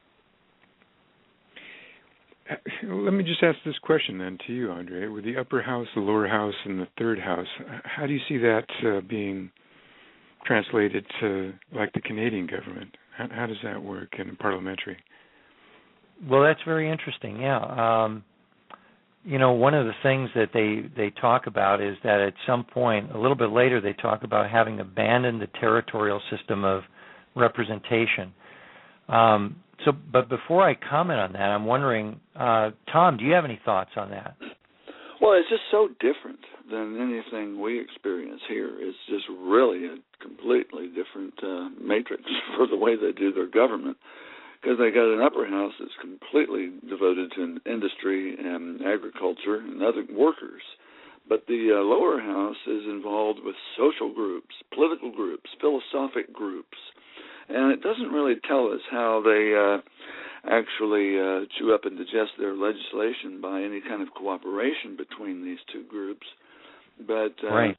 let me just ask this question then to you, Andre. With the upper house, the lower house, and the third house, how do you see that uh, being translated to, like, the Canadian government? How, how does that work in parliamentary? Well, that's very interesting, yeah. Um, you know, one of the things that they, they talk about is that at some point, a little bit later, they talk about having abandoned the territorial system of representation. Um, so, but before I comment on that, I'm wondering, uh, Tom, do you have any thoughts on that? Well, it's just so different than anything we experience here. It's just really a completely different uh, matrix for the way they do their government, because they got an upper house that's completely devoted to industry and agriculture and other workers. But the uh, lower house is involved with social groups, political groups, philosophic groups, and it doesn't really tell us how they uh, actually uh, chew up and digest their legislation by any kind of cooperation between these two groups. But uh, right.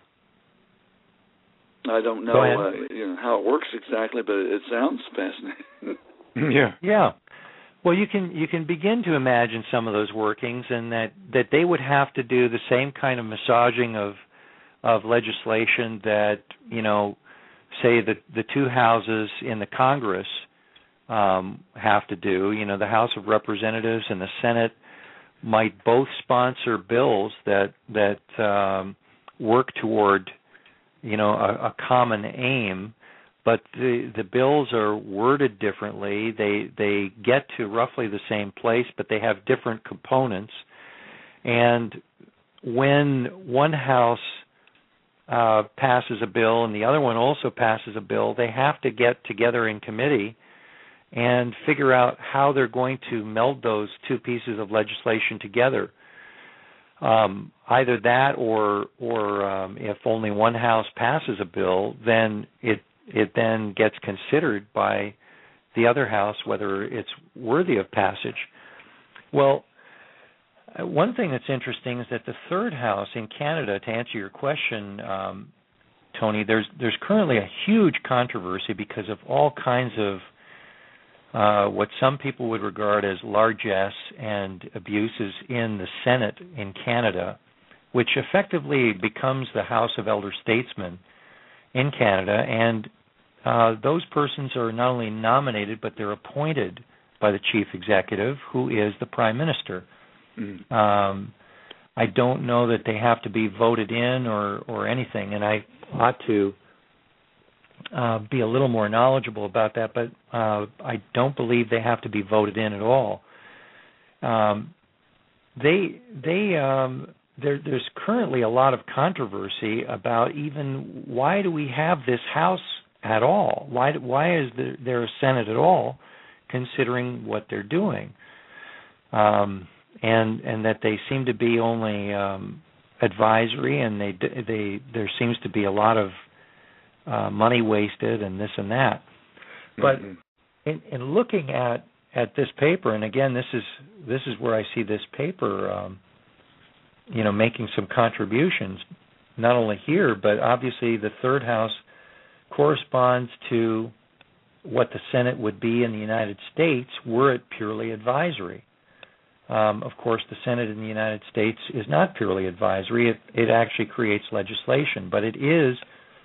I don't know, uh, you know how it works exactly, but it sounds fascinating. Yeah. Yeah. Well, you can you can begin to imagine some of those workings, and that, that they would have to do the same kind of massaging of of legislation that, you know, say the the two houses in the Congress um, have to do. You know, the House of Representatives and the Senate might both sponsor bills that that um, work toward, you know, a, a common aim. But the the bills are worded differently. They they get to roughly the same place, but they have different components. And when one house uh, passes a bill and the other one also passes a bill, they have to get together in committee and figure out how they're going to meld those two pieces of legislation together. Um, either that, or or um, if only one house passes a bill, then it it then gets considered by the other house whether it's worthy of passage. Well, one thing that's interesting is that the third house in Canada, to answer your question, um, Tony, there's there's currently a huge controversy because of all kinds of uh, what some people would regard as largesse and abuses in the Senate in Canada, which effectively becomes the House of Elder Statesmen in Canada, and uh, those persons are not only nominated, but they're appointed by the chief executive, who is the prime minister. Mm. Um, I don't know that they have to be voted in or, or anything, and I ought to uh, be a little more knowledgeable about that, but uh, I don't believe they have to be voted in at all. Um, they they um, There, there's currently a lot of controversy about even why do we have this House at all? Why why is there, there a Senate at all, considering what they're doing? Um, and and that they seem to be only um, advisory, and they they there seems to be a lot of uh, money wasted and this and that. But mm-hmm. in, in looking at, at this paper, and again, this is this is where I see this paper. Um, you know, making some contributions, not only here, but obviously the third house corresponds to what the Senate would be in the United States were it purely advisory. Um, of course, the Senate in the United States is not purely advisory. It, it actually creates legislation, but it is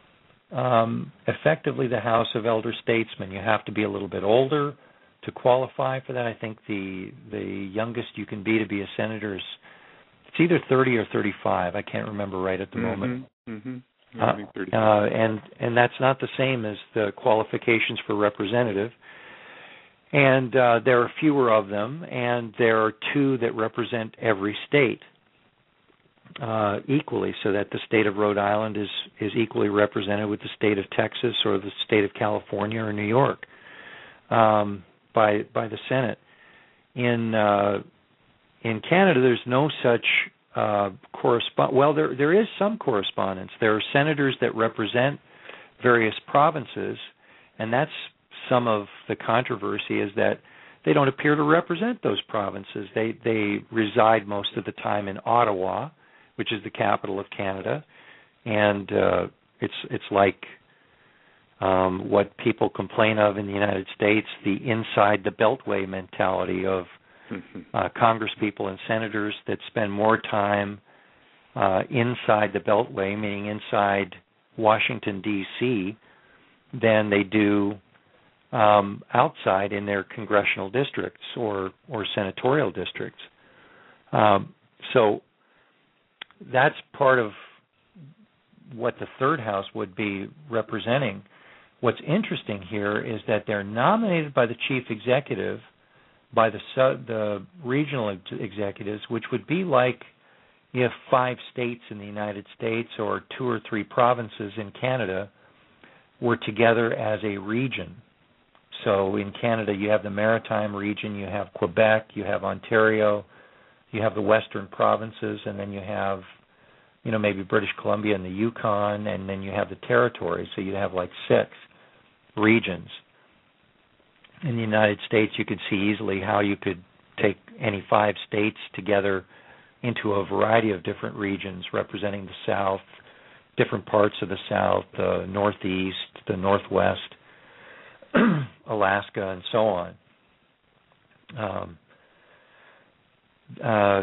um, effectively the House of Elder Statesmen. You have to be a little bit older to qualify for that. I think the the youngest you can be to be a senator is it's either thirty or thirty-five. I can't remember right at the mm-hmm, moment. Mm-hmm. I think thirty. Uh, uh, and and that's not the same as the qualifications for representative. And uh, there are fewer of them, and there are two that represent every state uh, equally, so that the state of Rhode Island is, is equally represented with the state of Texas or the state of California or New York um, by by the Senate. In uh, in Canada, there's no such uh, correspond. Well, there there is some correspondence. There are senators that represent various provinces, and that's some of the controversy is that they don't appear to represent those provinces. They they reside most of the time in Ottawa, which is the capital of Canada, and uh, it's it's like um, what people complain of in the United States, the inside the beltway mentality of uh, congresspeople and senators that spend more time uh, inside the beltway, meaning inside Washington, D C, than they do Um, outside in their congressional districts or, or senatorial districts. Um, so that's part of what the third house would be representing. What's interesting here is that they're nominated by the chief executive, by the, the regional ex- executives, which would be like if five states in the United States or two or three provinces in Canada were together as a region. So in Canada, you have the Maritime region, you have Quebec, you have Ontario, you have the Western provinces, and then you have, you know, maybe British Columbia and the Yukon, and then you have the territories. So you have like six regions. In the United States, you could see easily how you could take any five states together into a variety of different regions representing the South, different parts of the South, the Northeast, the Northwest, Alaska, and so on. Um, uh,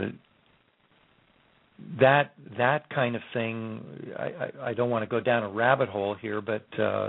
that that kind of thing, I, I, I don't want to go down a rabbit hole here, but uh,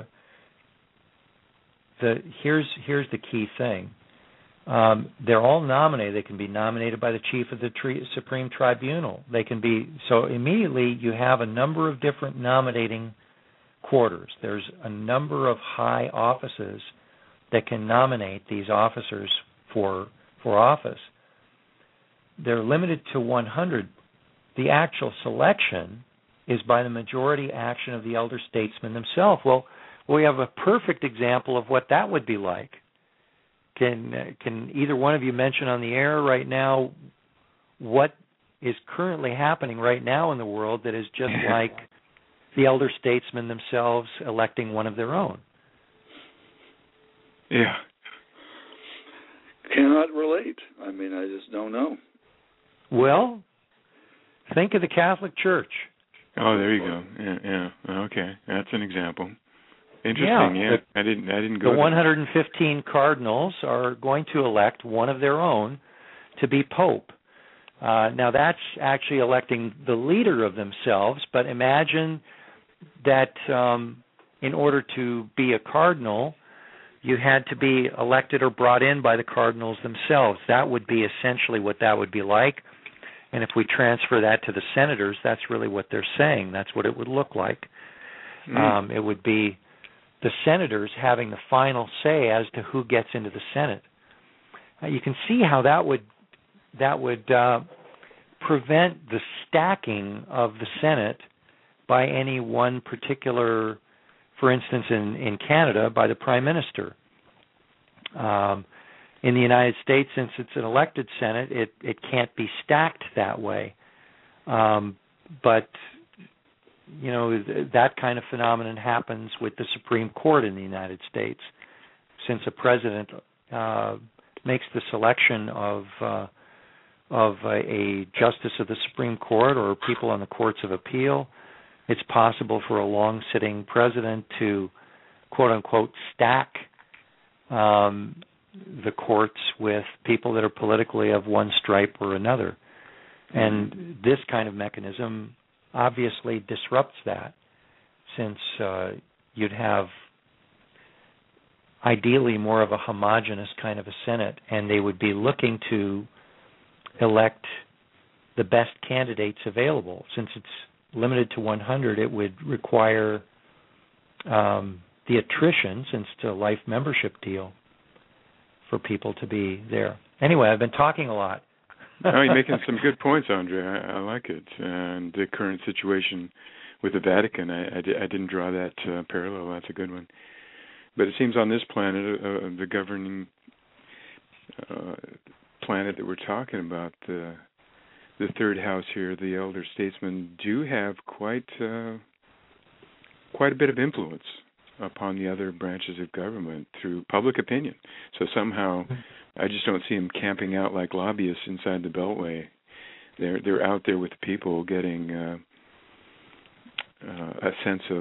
the here's here's the key thing. Um, they're all nominated. They can be nominated by the chief of the tri- Supreme Tribunal. They can be so immediately you have a number of different nominating quarters. There's a number of high offices that can nominate these officers for for office. They're limited to one hundred. The actual selection is by the majority action of the elder statesmen themselves. Well, we have a perfect example of what that would be like. Can can either one of you mention on the air right now what is currently happening right now in the world that is just like the elder statesmen themselves electing one of their own? Yeah. Cannot relate. I mean, I just don't know. Well, think of the Catholic Church. Oh, there you go. Yeah, yeah. Okay, that's an example. Interesting. Yeah, yeah. The, I didn't. I didn't go. The one hundred fifteen cardinals are going to elect one of their own to be pope. Uh, now, that's actually electing the leader of themselves. But imagine that um, in order to be a cardinal, you had to be elected or brought in by the cardinals themselves. That would be essentially what that would be like. And if we transfer that to the senators, that's really what they're saying. That's what it would look like. Mm. Um, it would be the senators having the final say as to who gets into the Senate. Now, you can see how that would that would uh, prevent the stacking of the Senate by any one particular, for instance, in, in Canada, by the Prime Minister. Um, in the United States, since it's an elected Senate, it, it can't be stacked that way. Um, but, you know, th- that kind of phenomenon happens with the Supreme Court in the United States. Since a president uh, makes the selection of uh, of a, a justice of the Supreme Court or people on the courts of appeal, it's possible for a long-sitting president to, quote-unquote, stack um, the courts with people that are politically of one stripe or another. And this kind of mechanism obviously disrupts that, since uh, you'd have ideally more of a homogenous kind of a Senate, and they would be looking to elect the best candidates available, since it's limited to one hundred, it would require um, the attrition, since it's a life membership deal, for people to be there. Anyway, I've been talking a lot. No, you're making some good points, Andre. I, I like it. And the current situation with the Vatican, I, I, di- I didn't draw that uh, parallel. That's a good one. But it seems on this planet, uh, the governing uh, planet that we're talking about, the the third house here, the elder statesmen, do have quite uh, quite a bit of influence upon the other branches of government through public opinion. So somehow, I just don't see them camping out like lobbyists inside the Beltway. They're they're out there with the people, getting uh, uh, a sense of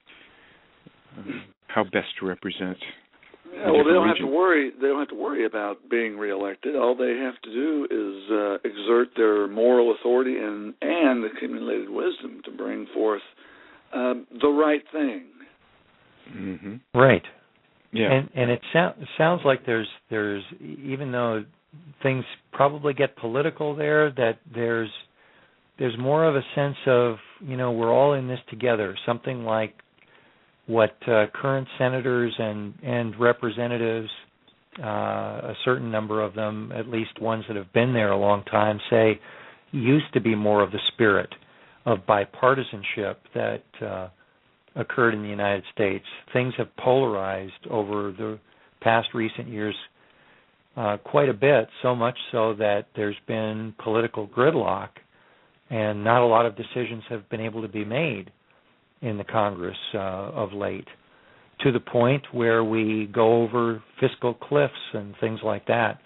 uh, how best to represent. Yeah, well, they don't region. have to worry. They don't have to worry about being reelected. All they have to do is uh, exert their moral authority and and accumulated wisdom to bring forth uh, the right thing. Mm-hmm. Right. Yeah. And and it so- sounds like there's there's even though things probably get political there, that there's there's more of a sense of, you know, we're all in this together. Something like what uh, current senators and and representatives, uh, a certain number of them, at least ones that have been there a long time, say used to be more of the spirit of bipartisanship that uh, occurred in the United States. Things have polarized over the past recent years uh, quite a bit, so much so that there's been political gridlock, and not a lot of decisions have been able to be made in the Congress uh, of late, to the point where we go over fiscal cliffs and things like that.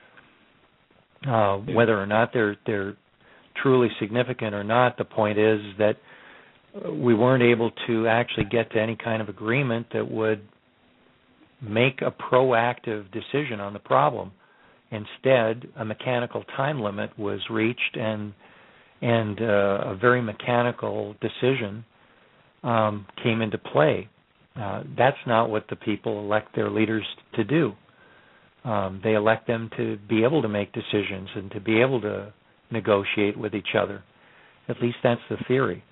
Uh, whether or not they're they're truly significant or not, the point is that we weren't able to actually get to any kind of agreement that would make a proactive decision on the problem. Instead, a mechanical time limit was reached, and and uh, a very mechanical decision um, came into play. Uh, that's not what the people elect their leaders to do. Um, they elect them to be able to make decisions and to be able to negotiate with each other. At least that's the theory.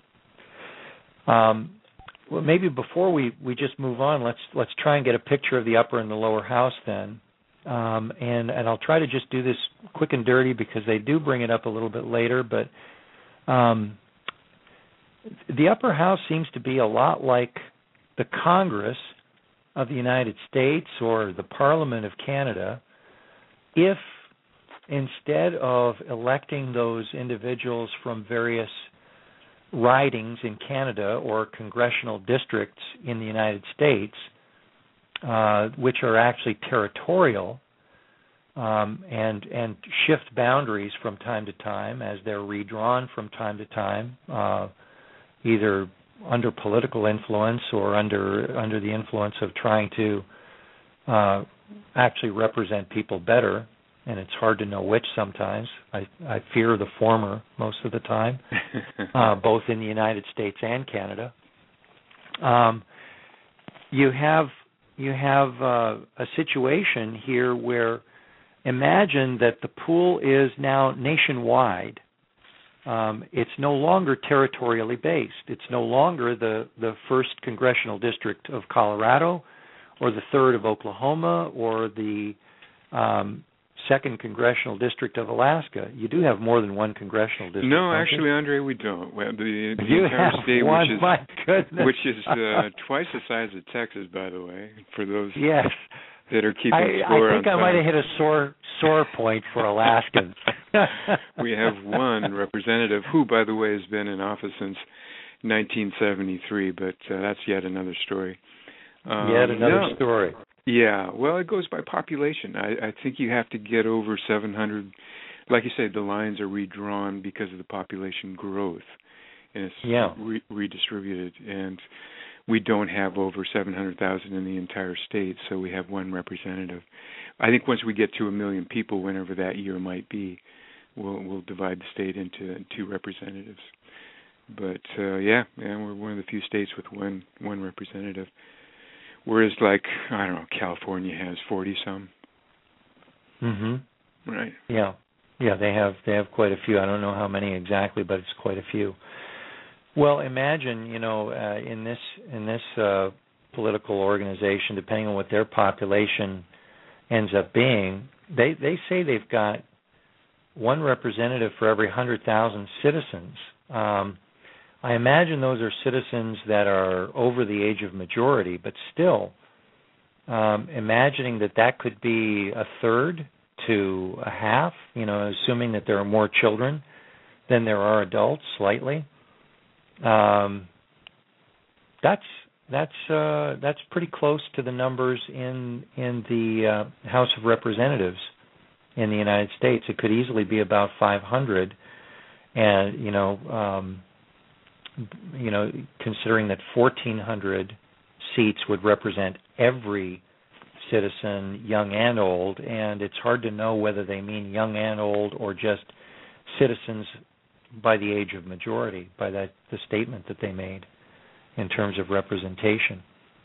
Um, well, maybe before we, we just move on, let's let's try and get a picture of the upper and the lower house then. Um, and, and I'll try to just do this quick and dirty because they do bring it up a little bit later. But um, the upper house seems to be a lot like the Congress of the United States or the Parliament of Canada, if instead of electing those individuals from various ridings in Canada or congressional districts in the United States, uh, which are actually territorial um, and and shift boundaries from time to time as they're redrawn from time to time, uh, either under political influence or under under the influence of trying to uh, actually represent people better. And it's hard to know which sometimes. I, I fear the former most of the time, uh, both in the United States and Canada. Um, you have you have uh, a situation here where imagine that the pool is now nationwide. Um, it's no longer territorially based. It's no longer the, the first congressional district of Colorado or the third of Oklahoma or the um, second congressional district of Alaska. You do have more than one congressional district. No, don't actually, you? Andre, we don't. Well, the, the you entire have state, one, which is my goodness. which is uh, twice the size of Texas, by the way, for those yes. that are keeping I, score I think on I time. might have hit a sore sore point for Alaskans. We have one representative who, by the way, has been in office since nineteen seventy-three, but uh, that's yet another story. Um, yet another no. story. Yeah, well, it goes by population. I, I think you have to get over seven hundred. Like you said, the lines are redrawn because of the population growth, and it's yeah. re- redistributed. And we don't have over seven hundred thousand in the entire state, so we have one representative. I think once we get to a million people, whenever that year might be, we'll we'll divide the state into two representatives. But uh, yeah, yeah, we're one of the few states with one one representative. Whereas, like, I don't know, California has forty-some. Mm-hmm. Right. Yeah. Yeah, they have they have quite a few. I don't know how many exactly, but it's quite a few. Well, imagine, you know, uh, in this in this uh, political organization, depending on what their population ends up being, they they say they've got one representative for every one hundred thousand citizens. Um, I imagine those are citizens that are over the age of majority, but still, um, imagining that that could be a third to a half, you know, assuming that there are more children than there are adults, slightly. Um, that's that's uh, that's pretty close to the numbers in in the uh, House of Representatives in the United States. It could easily be about five hundred, and you know, um, you know, considering that fourteen hundred seats would represent every citizen, young and old, and it's hard to know whether they mean young and old or just citizens by the age of majority, by that the statement that they made in terms of representation.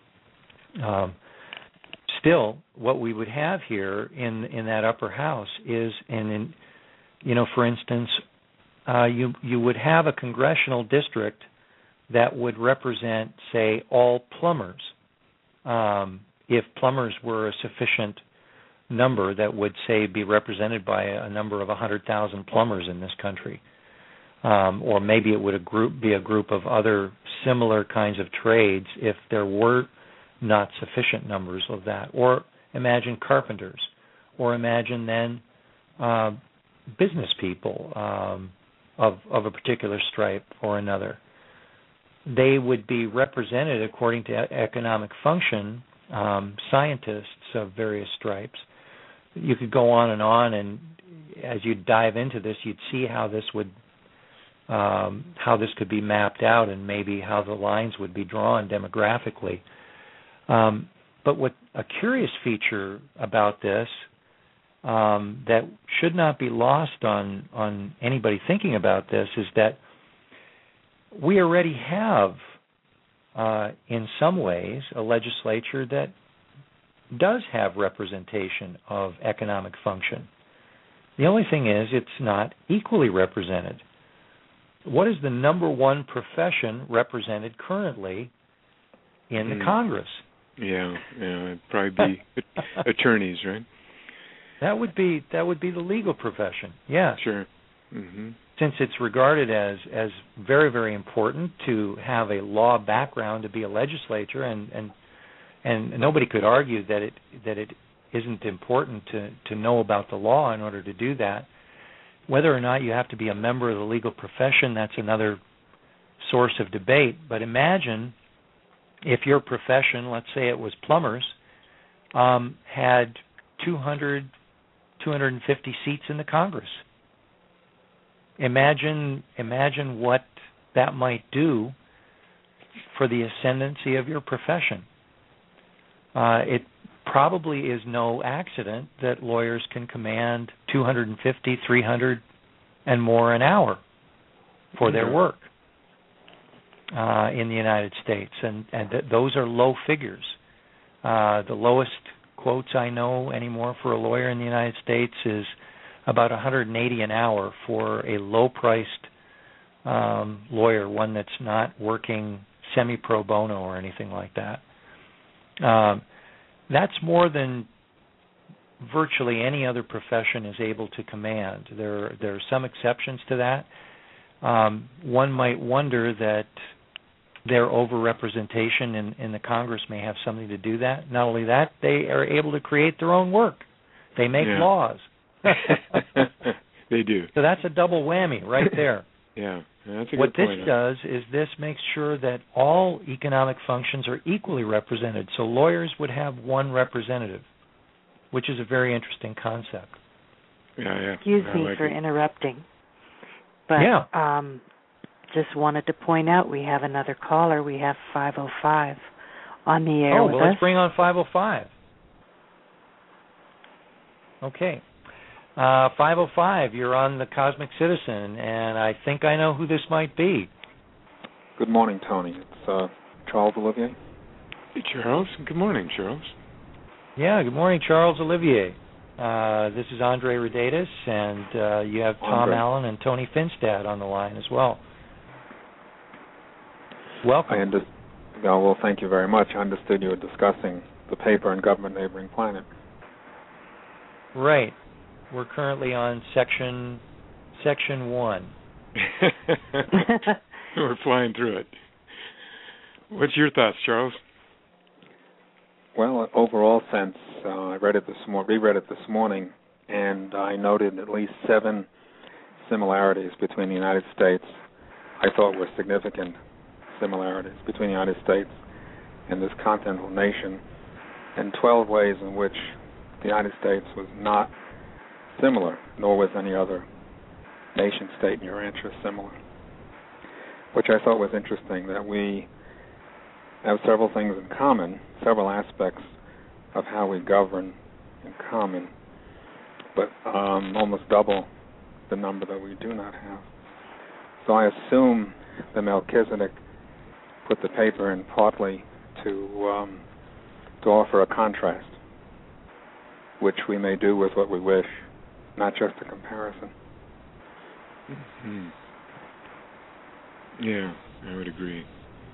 Um, still, what we would have here in in that upper house is, and in, you know, for instance, uh, you you would have a congressional district that would represent, say, all plumbers. Um, if plumbers were a sufficient number that would, say, be represented by a number of one hundred thousand plumbers in this country. Um, or maybe it would a group, be a group of other similar kinds of trades if there were not sufficient numbers of that. Or imagine carpenters, or imagine then uh, business people um, of, of a particular stripe or another. They would be represented according to economic function, um, scientists of various stripes. You could go on and on, and as you dive into this, you'd see how this would Um, how this could be mapped out, and maybe how the lines would be drawn demographically. Um, but what a curious feature about this um, that should not be lost on, on anybody thinking about this is that we already have, uh, in some ways, a legislature that does have representation of economic function. The only thing is it's not equally represented. What is the number one profession represented currently in the mm. Congress? Yeah, yeah, it'd probably be attorneys, right? That would be that would be the legal profession. Yeah, sure. Mm-hmm. Since it's regarded as as very very important to have a law background to be a legislature, and and and nobody could argue that it that it isn't important to to know about the law in order to do that. Whether or not you have to be a member of the legal profession, that's another source of debate. But imagine if your profession, let's say it was plumbers, um, had two hundred, two hundred fifty seats in the Congress. Imagine, imagine what that might do for the ascendancy of your profession. Uh, it probably is no accident that lawyers can command two hundred fifty, three hundred, and more an hour for their work uh, in the United States, and, and th- those are low figures. Uh, the lowest quotes I know anymore for a lawyer in the United States is about one hundred eighty an hour for a low-priced um, lawyer, one that's not working semi-pro bono or anything like that. Um, That's more than virtually any other profession is able to command. There, there are some exceptions to that. Um, one might wonder that their overrepresentation in, in the Congress may have something to do that. Not only that, they are able to create their own work. They make yeah. laws. They do. So that's a double whammy right there. Yeah, that's a what good this point. does is this makes sure that all economic functions are equally represented. So lawyers would have one representative, which is a very interesting concept. Yeah, yeah. Excuse I me like for it. interrupting, but yeah. um, just wanted to point out we have another caller. We have five oh five on the air oh, with well, us. let's bring on five oh five. Okay. Uh, five oh five, you're on the Cosmic Citizen, and I think I know who this might be. Good morning, Tony. It's uh, Charles Olivier. Hey, Charles. Good morning, Charles. Yeah, good morning, Charles Olivier. Uh, this is Andre Rodatis, and uh, you have Tom Andre. Allen and Tony Finstad on the line as well. Welcome. I under- oh, well, thank you very much. I understood you were discussing the paper on Government Neighboring Planet. Right. We're currently on section section one. We're flying through it. What's your thoughts, Charles? Well, overall sense, uh, I read it this mor- reread it this morning, and I noted at least seven similarities between the United States. I thought were significant similarities between the United States and this continental nation, and twelve ways in which the United States was not similar, nor was any other nation, state, and rancher similar, which I thought was interesting, that we have several things in common, several aspects of how we govern in common, but um, almost double the number that we do not have. So I assume that Melchizedek put the paper in partly to um, to offer a contrast, which we may do with what we wish, not just a comparison. Mm-hmm. Yeah, I would agree.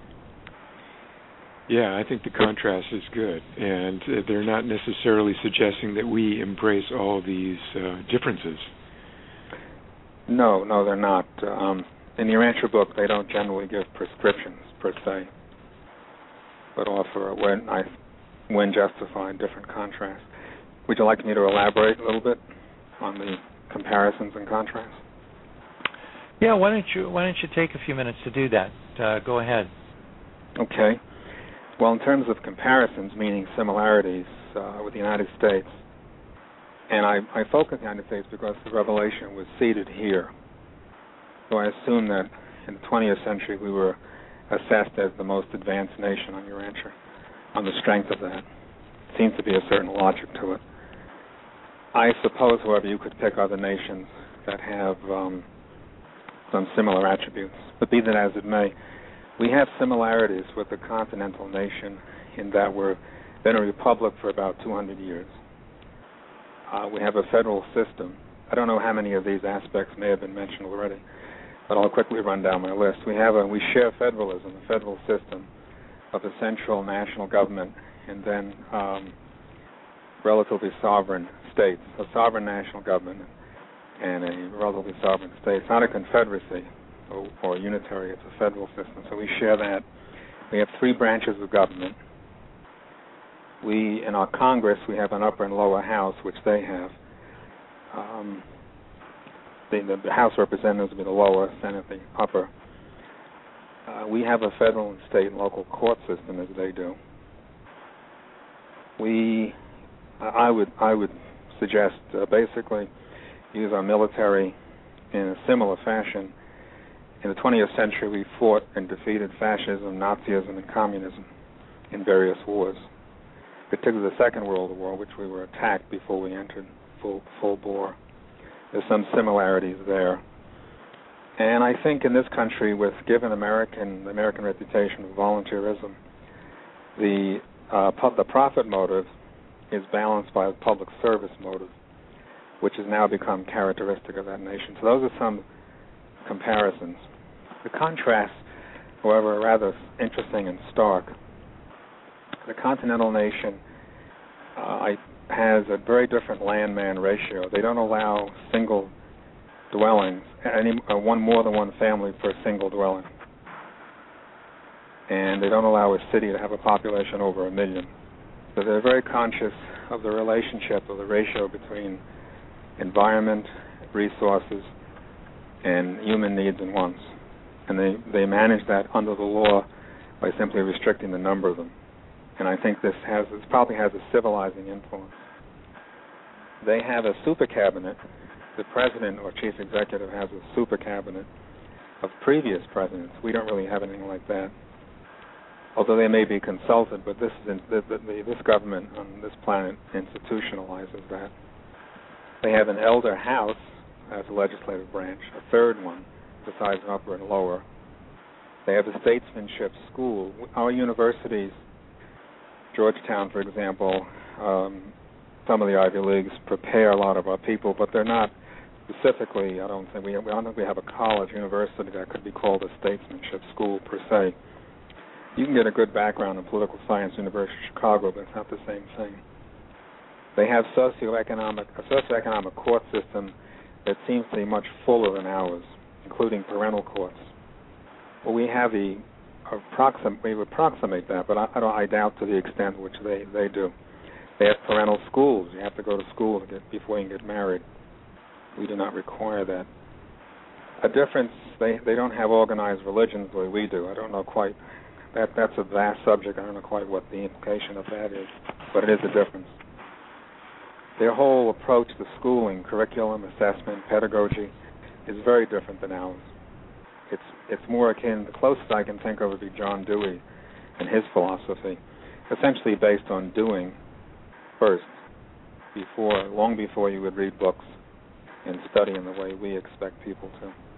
Yeah, I think the contrast is good, and uh, they're not necessarily suggesting that we embrace all these uh, differences. No, no, they're not. Um, in the Urantia book, they don't generally give prescriptions per se, but offer, when I, when justified, different contrasts. Would you like me to elaborate a little bit on the comparisons and contrasts? Yeah, why don't you why don't you take a few minutes to do that? Uh, go ahead. Okay. Well, in terms of comparisons, meaning similarities uh, with the United States, and I, I focus on the United States because the revelation was seated here. So I assume that in the twentieth century we were assessed as the most advanced nation on Urantia on the strength of that. Seems to be a certain logic to it. I suppose, however, you could pick other nations that have um, some similar attributes. But be that as it may, we have similarities with the continental nation in that we've been a republic for about two hundred years. Uh, we have a federal system. I don't know how many of these aspects may have been mentioned already, but I'll quickly run down my list. We have a, we share federalism, a federal system of a central national government and then um, relatively sovereign states, a sovereign national government and a relatively sovereign state. It's not a confederacy or, or unitary, it's a federal system. So we share that. We have three branches of government. We, in our Congress, we have an upper and lower house, which they have. Um, the, the House Representatives will be the lower, Senate the upper. Uh, we have a federal and state and local court system, as they do. We, I would, I would suggest, uh, basically, use our military in a similar fashion. In the twentieth century, we fought and defeated fascism, Nazism, and communism in various wars, particularly the Second World War, which we were attacked before we entered full full bore. There's some similarities there. And I think in this country, with given American the American reputation of volunteerism, the uh, pu- the profit motive is balanced by a public service motive, which has now become characteristic of that nation. So those are some comparisons. The contrasts, however, are rather interesting and stark. The continental nation uh, has a very different land-man ratio. They don't allow single dwellings, any uh, one more than one family per single dwelling, and they don't allow a city to have a population over a million. So they're very conscious of the relationship, of the ratio between environment, resources, and human needs and wants. And they, they manage that under the law by simply restricting the number of them. And I think this has this probably has a civilizing influence. They have a super cabinet. The president or chief executive has a super cabinet of previous presidents. We don't really have anything like that, although they may be consulted. But this is in, the, the, this government on this planet institutionalizes that. They have an elder house as a legislative branch, a third one besides upper and lower. They have a statesmanship school. Our universities, Georgetown, for example, um, some of the Ivy Leagues prepare a lot of our people, but they're not specifically, I don't think we, I don't think we have a college university that could be called a statesmanship school per se. You can get a good background in political science at University of Chicago, but it's not the same thing. They have socioeconomic, a socioeconomic court system that seems to be much fuller than ours, including parental courts. Well, we have the approxim- we approximate that, but I, I, don't, I doubt to the extent which they, they do. They have parental schools. You have to go to school to get, before you can get married. We do not require that. A difference, they, they don't have organized religions the way we do. I don't know quite, that that's a vast subject. I don't know quite what the implication of that is, but it is a difference. Their whole approach to schooling, curriculum, assessment, pedagogy, is very different than ours. It's it's more akin, the closest I can think of would be John Dewey and his philosophy, essentially based on doing first, before, long before you would read books and study in the way we expect people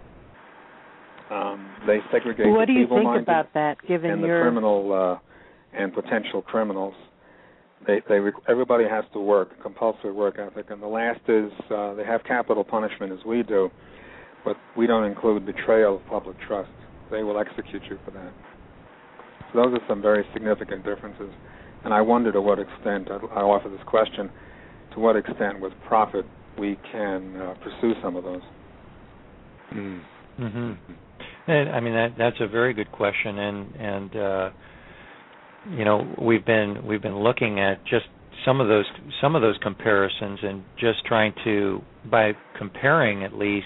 to. Um, they segregate what the do you think feeble-minded about that, given and your the criminal uh, and potential criminals. They, they, everybody has to work, compulsory work ethic, and the last is uh, they have capital punishment as we do, but we don't include betrayal of public trust. They will execute you for that. So those are some very significant differences, and I wonder to what extent, I, I offer this question, to what extent with profit we can uh, pursue some of those. Mm. Mm-hmm. And, I mean, that, that's a very good question, and and uh, you know, we've been we've been looking at just some of those some of those comparisons, and just trying to, by comparing at least,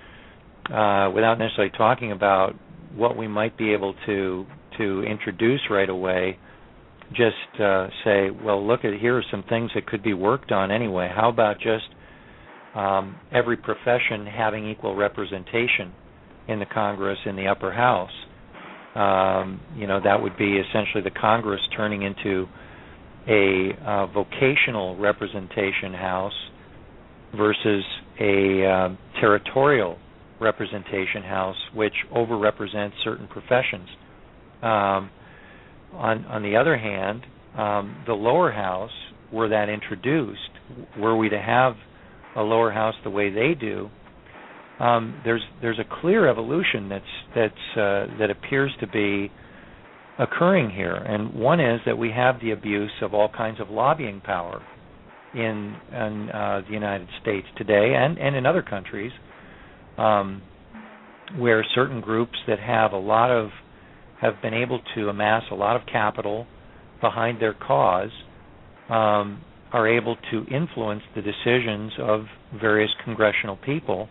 uh, without necessarily talking about what we might be able to to introduce right away, just uh, say, well, look at here are some things that could be worked on anyway. How about just um, every profession having equal representation in the Congress, in the upper house? Um, you know, that would be essentially the Congress turning into a uh, vocational representation house versus a uh, territorial representation house, which overrepresents certain professions. Um, on, on the other hand, um, the lower house, were that introduced, were we to have a lower house the way they do, Um, there's there's a clear evolution that's that's uh, that appears to be occurring here, and one is that we have the abuse of all kinds of lobbying power in, in uh, the United States today, and, and in other countries, um, where certain groups that have a lot of have been able to amass a lot of capital behind their cause um, are able to influence the decisions of various congressional people.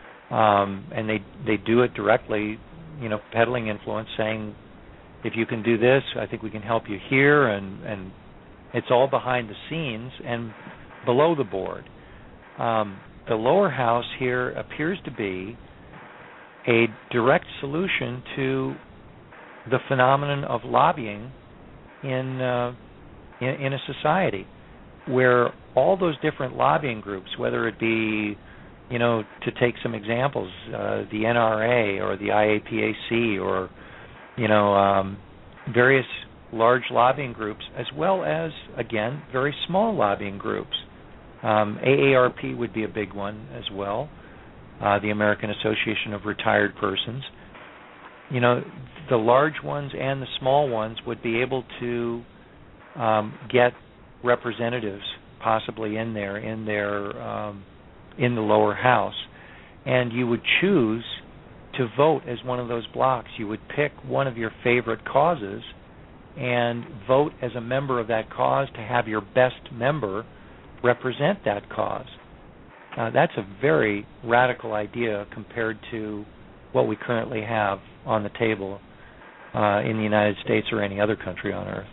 Um, and they they do it directly, you know, peddling influence, saying, if you can do this, I think we can help you here, and, and it's all behind the scenes and below the board. Um, the lower house here appears to be a direct solution to the phenomenon of lobbying in, uh, in in a society where all those different lobbying groups, whether it be, you know, to take some examples, uh, the N R A or the I A P A C or, you know, um, various large lobbying groups, as well as, again, very small lobbying groups. Um, A A R P would be a big one as well, uh, the American Association of Retired Persons. You know, the large ones and the small ones would be able to um, get representatives possibly in there, in their um, in the lower house, and you would choose to vote as one of those blocks. You would pick one of your favorite causes and vote as a member of that cause to have your best member represent that cause. Uh, that's a very radical idea compared to what we currently have on the table uh, in the United States or any other country on earth.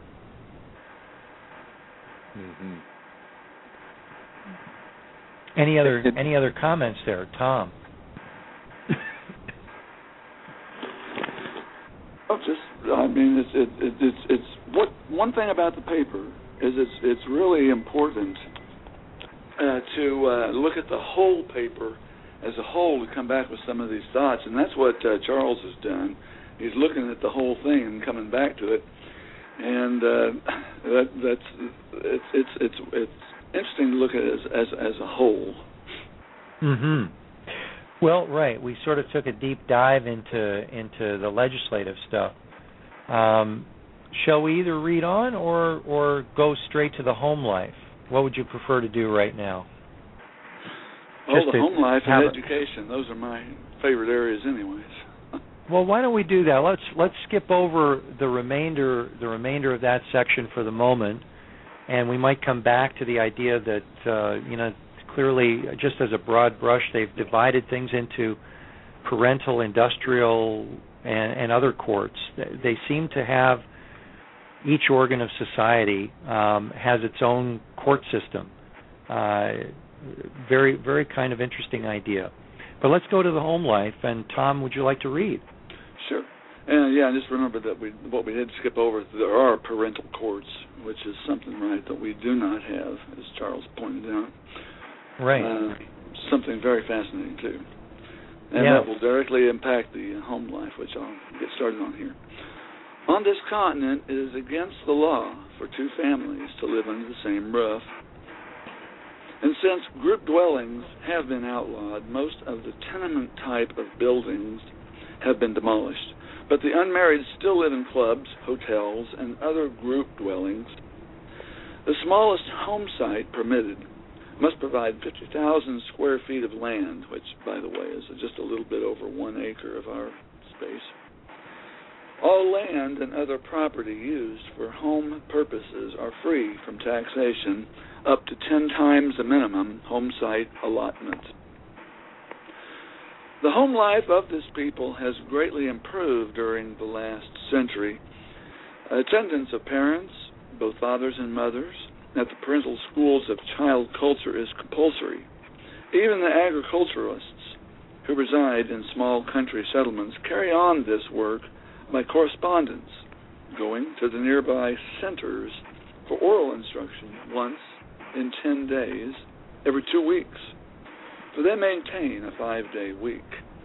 Mm-hmm. Any other any other comments there, Tom? Oh, just I mean, it's it, it, it's it's what one thing about the paper is it's it's really important uh, to uh, look at the whole paper as a whole to come back with some of these thoughts, and that's what uh, Charles has done. He's looking at the whole thing and coming back to it, and uh, that that's it's it's it's it's interesting to look at it as as, as a whole. Mm-hmm. Well, right. We sort of took a deep dive into into the legislative stuff, Um, shall we either read on or or go straight to the home life? What would you prefer to do right now? Oh, Just the home life and a, education. Those are my favorite areas anyways. Well, why don't we do that? Let's let's skip over the remainder the remainder of that section for the moment, and we might come back to the idea that uh, you know clearly, just as a broad brush, they've divided things into parental, industrial, and, and other courts. They seem to have each organ of society um, has its own court system. Uh, very very kind of interesting idea. But let's go to the home life. And Tom, would you like to read? Sure. And yeah, just remember that we what we did skip over, there are parental courts, which is something, right, that we do not have, as Charles pointed out. Right. Uh, something very fascinating, too. And yeah. that will directly impact the home life, which I'll get started on here. On this continent, it is against the law for two families to live under the same roof. And since group dwellings have been outlawed, most of the tenement type of buildings have been demolished. But the unmarried still live in clubs, hotels, and other group dwellings. The smallest home site permitted must provide fifty thousand square feet of land, which, by the way, is just a little bit over one acre of our space. All land and other property used for home purposes are free from taxation up to ten times the minimum home site allotment. The home life of this people has greatly improved during the last century. Attendance of parents, both fathers and mothers, at the parental schools of child culture is compulsory. Even the agriculturalists who reside in small country settlements carry on this work by correspondence, going to the nearby centers for oral instruction once in ten days every two weeks, for they maintain a five-day week.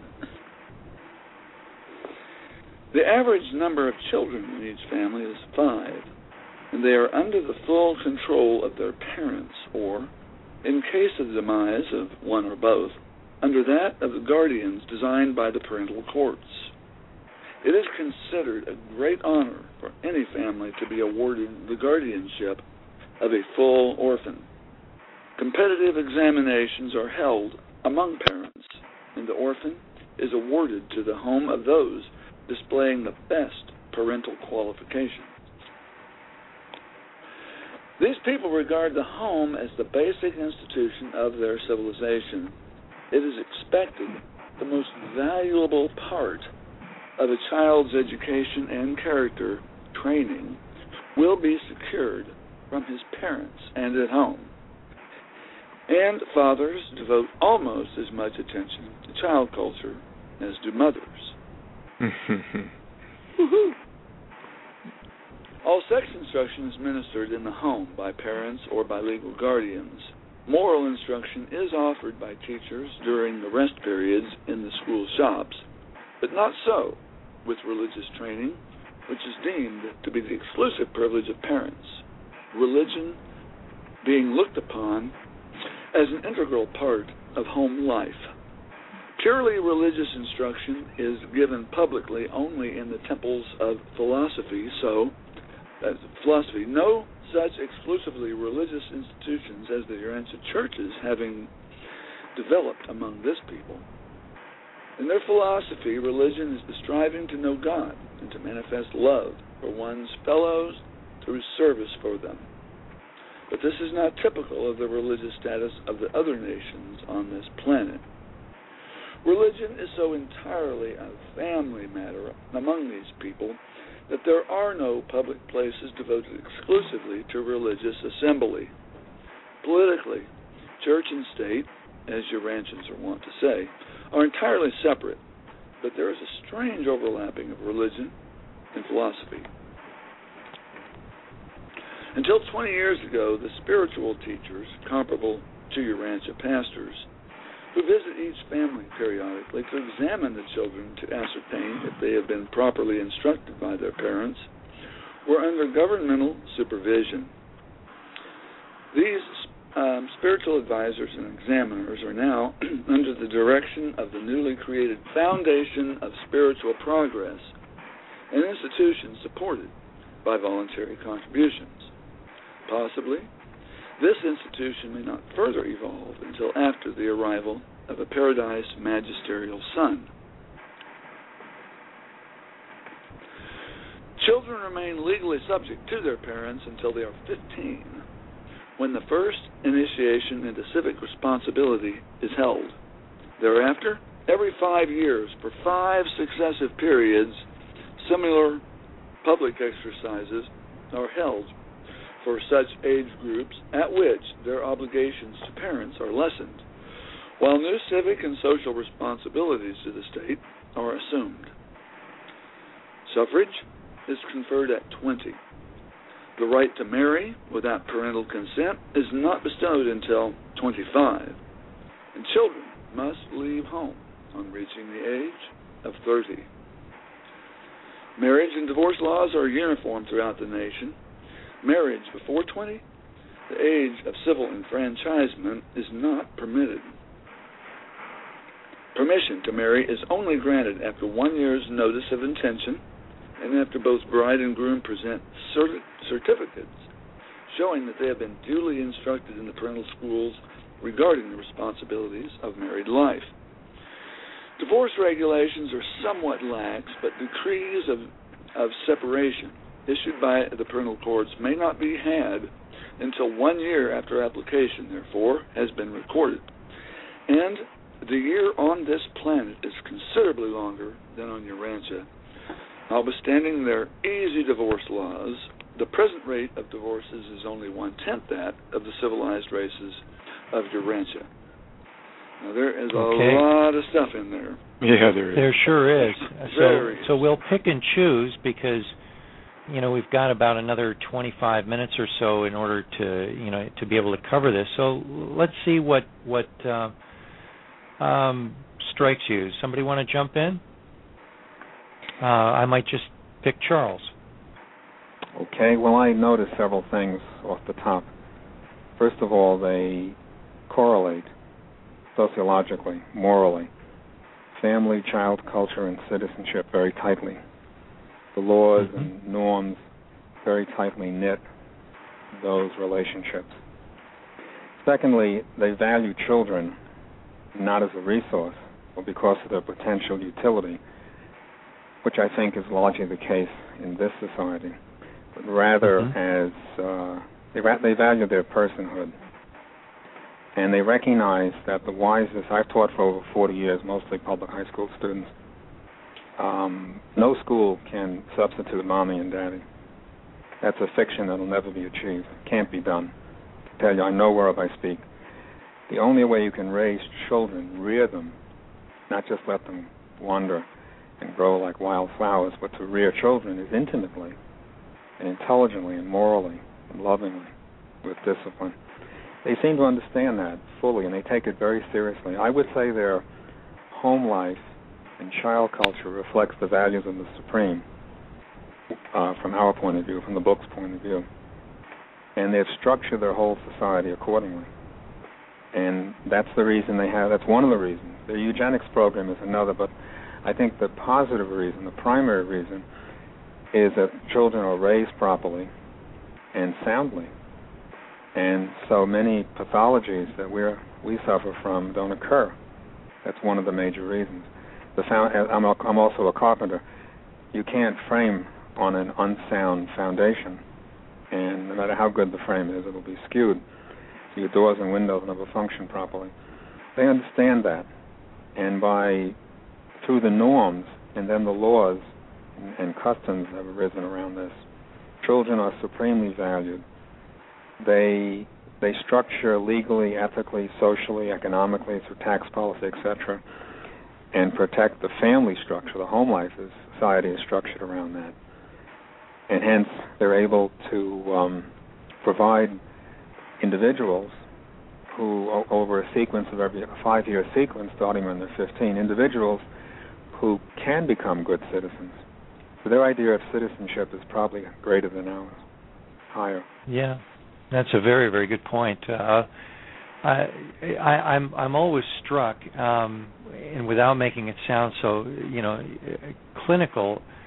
The average number of children in each family is five, and they are under the full control of their parents, or, in case of the demise of one or both, under that of the guardians designed by the parental courts. It is considered a great honor for any family to be awarded the guardianship of a full orphan. Competitive examinations are held among parents, and the orphan is awarded to the home of those displaying the best parental qualifications. These people regard the home as the basic institution of their civilization. It is expected the most valuable part of a child's education and character training will be secured from his parents and at home. And fathers devote almost as much attention to child culture as do mothers. Woohoo! All sex instruction is administered in the home by parents or by legal guardians. Moral instruction is offered by teachers during the rest periods in the school shops, but not so with religious training, which is deemed to be the exclusive privilege of parents. Religion being looked upon as an integral part of home life. Purely religious instruction is given publicly only in the temples of philosophy, so, as philosophy, no such exclusively religious institutions as the Urantia churches having developed among this people. In their philosophy, religion is the striving to know God and to manifest love for one's fellows through service for them. But this is not typical of the religious status of the other nations on this planet. Religion is so entirely a family matter among these people that there are no public places devoted exclusively to religious assembly. Politically, church and state, as Urantians are wont to say, are entirely separate, but there is a strange overlapping of religion and philosophy. Until twenty years ago, the spiritual teachers, comparable to Urantia pastors, who visit each family periodically to examine the children to ascertain if they have been properly instructed by their parents, were under governmental supervision. These um, spiritual advisors and examiners are now under the direction of the newly created Foundation of Spiritual Progress, an institution supported by voluntary contributions. Possibly, this institution may not further evolve until after the arrival of a paradise magisterial son. Children remain legally subject to their parents until they are fifteen, when the first initiation into civic responsibility is held. Thereafter, every five years, for five successive periods, similar public exercises are held for such age groups at which their obligations to parents are lessened, while new civic and social responsibilities to the state are assumed. Suffrage is conferred at twenty. The right to marry without parental consent is not bestowed until twenty-five, and children must leave home on reaching the age of thirty. Marriage and divorce laws are uniform throughout the nation. Marriage before twenty, the age of civil enfranchisement, is not permitted. Permission to marry is only granted after one year's notice of intention and after both bride and groom present certi- certificates showing that they have been duly instructed in the parental schools regarding the responsibilities of married life. Divorce regulations are somewhat lax, but decrees of, of separation issued by the parental courts may not be had until one year after application, therefore, has been recorded. And the year on this planet is considerably longer than on Urantia. Notwithstanding their easy divorce laws, the present rate of divorces is only one-tenth that of the civilized races of Urantia. Now, there is a okay. lot of stuff in there. Yeah, there is. There sure is. Very. So, so we'll pick and choose because, you know, we've got about another twenty-five minutes or so in order to, you know, to be able to cover this. So let's see what what uh, um, strikes you. Somebody want to jump in? Uh, I might just pick Charles. Okay, well, I noticed several things off the top. First of all, they correlate sociologically, morally, family, child, culture, and citizenship very tightly. The laws mm-hmm. and norms very tightly knit those relationships. Secondly, they value children not as a resource, but because of their potential utility, which I think is largely the case in this society, but rather mm-hmm. as uh, they, ra- they value their personhood. And they recognize that the wisest, I've taught for over forty years, mostly public high school students, um, no school can substitute mommy and daddy. That's a fiction that will never be achieved. Can't be done. I tell you, I know whereof I speak. The only way you can raise children, rear them, not just let them wander and grow like wildflowers, but to rear children is intimately and intelligently and morally and lovingly with discipline. They seem to understand that fully, and they take it very seriously. I would say their home life and child culture reflects the values of the Supreme uh, from our point of view, from the book's point of view. And they've structured their whole society accordingly. And that's the reason they have, that's one of the reasons. Their eugenics program is another, but I think the positive reason, the primary reason, is that children are raised properly and soundly. And so many pathologies that we're, we suffer from don't occur. That's one of the major reasons. The found, I'm, a, I'm also a carpenter. You can't frame on an unsound foundation, and no matter how good the frame is, it'll be skewed. Your doors and windows never function properly. They understand that, and by through the norms and then the laws and, and customs that have arisen around this, children are supremely valued. They they structure legally, ethically, socially, economically, through tax policy, et cetera, and protect the family structure, the home life. Is, society is structured around that. And hence, they're able to um, provide individuals who, o- over a sequence of every a five-year sequence, starting when they're fifteen, individuals who can become good citizens. So their idea of citizenship is probably greater than ours, higher. Yeah. That's a very, very good point. Uh, I, I, I'm, I'm always struck, um, and without making it sound so, you know, clinical,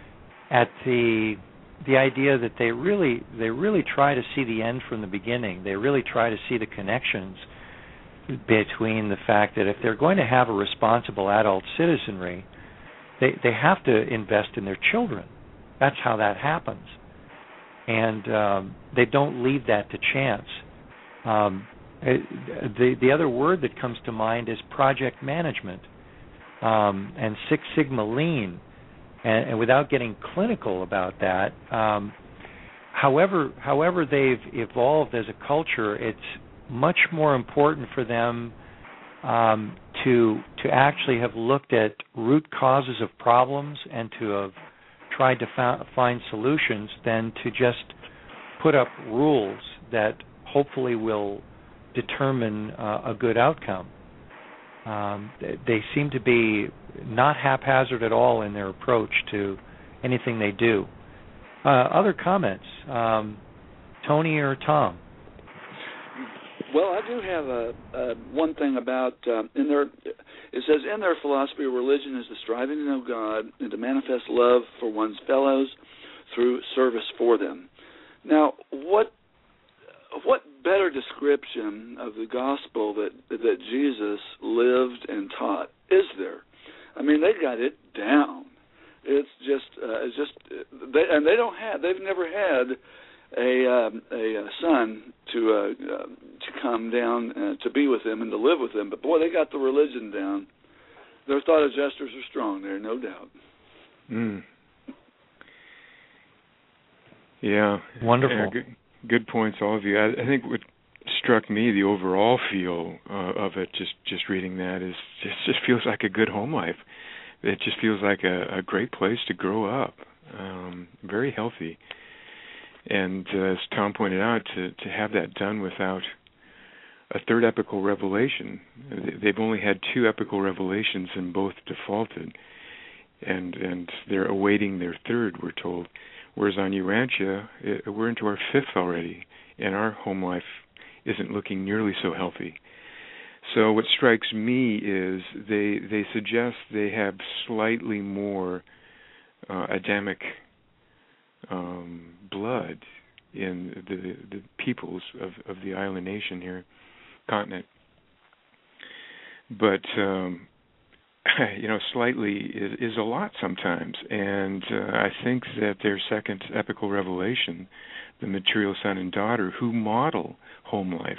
at the the idea that they really they really try to see the end from the beginning. They really try to see the connections between the fact that if they're going to have a responsible adult citizenry, they they have to invest in their children. That's how that happens, and um, they don't leave that to chance. Um, the the other word that comes to mind is project management um, and Six Sigma Lean. And, and without getting clinical about that, um, however, however they've evolved as a culture, it's much more important for them um, to to actually have looked at root causes of problems and to have tried to fa- find solutions than to just put up rules that hopefully will determine uh, a good outcome. Um, they seem to be not haphazard at all in their approach to anything they do. Uh, other comments, um, Tony or Tom? Well, I do have a, a one thing about um, in their. It says in their philosophy, religion is the striving to know God and to manifest love for one's fellows through service for them. Now, what what better description of the gospel that that Jesus lived and taught is there? I mean, they got it down. It's just, uh, it's just, they, and they don't have, they've never had a um, a, a son to uh, uh, to come down uh, to be with them and to live with them. But boy, they got the religion down. Their thought of gestures are strong there, no doubt. Mm. Yeah, wonderful. Yeah, good, good points, all of you. I, I think what struck me, the overall feel uh, of it, just just reading that, is just just feels like a good home life. It just feels like a, a great place to grow up. Um, very healthy. And uh, as Tom pointed out, to, to have that done without a third epical revelation. They've only had two epical revelations and both defaulted. And and they're awaiting their third, we're told. Whereas on Urantia, it, we're into our fifth already, and our home life isn't looking nearly so healthy. So what strikes me is they they suggest they have slightly more uh, Adamic um, blood in the the peoples of, of the island nation here, continent. But um, you know, slightly is, is a lot sometimes, and uh, I think that their second epical revelation, the material son and daughter, who model home life,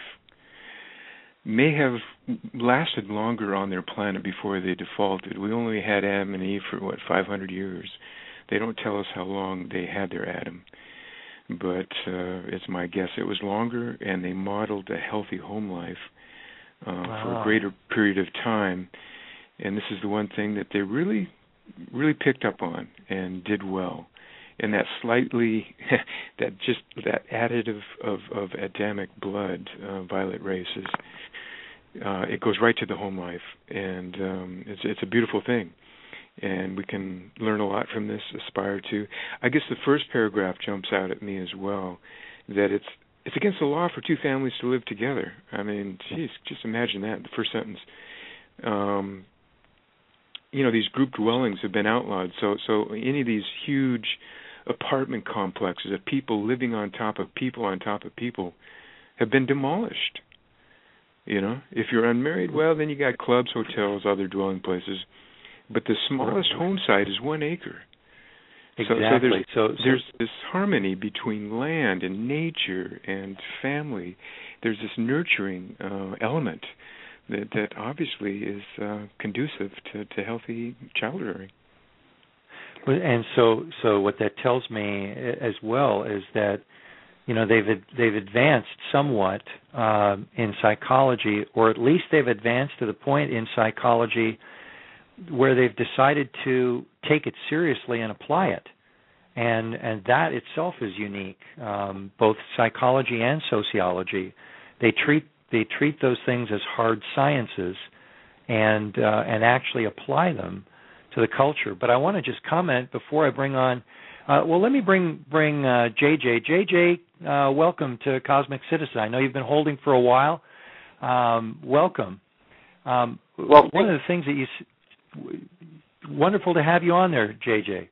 may have lasted longer on their planet before they defaulted. We only had Adam and Eve for, what, five hundred years. They don't tell us how long they had their Adam, but uh, it's my guess it was longer, and they modeled a healthy home life uh, wow. for a greater period of time. And this is the one thing that they really, really picked up on and did well. And that slightly, that just that additive of, of Adamic blood, uh, violet races, uh, it goes right to the home life, and um, it's it's a beautiful thing. And we can learn a lot from this. Aspire to. I guess the first paragraph jumps out at me as well, that it's it's against the law for two families to live together. I mean, geez, just imagine that. The first sentence. Um, you know, these group dwellings have been outlawed. So, so any of these huge apartment complexes of people living on top of people on top of people have been demolished. You know, if you're unmarried, well, then you got clubs, hotels, other dwelling places. But the smallest home site is one acre. Exactly. So, so, there's, so, so there's this harmony between land and nature and family. There's this nurturing uh, element that, that obviously is uh, conducive to, to healthy child rearing. And so, so what that tells me as well is that, you know, they've they've advanced somewhat uh, in psychology, or at least they've advanced to the point in psychology where they've decided to take it seriously and apply it, and and that itself is unique. Um, both psychology and sociology, they treat they treat those things as hard sciences, and uh, and actually apply them to the culture. But I want to just comment before I bring on. Uh, well, let me bring bring uh, J J. J J, uh, welcome to Cosmic Citizen. I know you've been holding for a while. Um, welcome. Um, well, one of the things that you wonderful to have you on there, J J.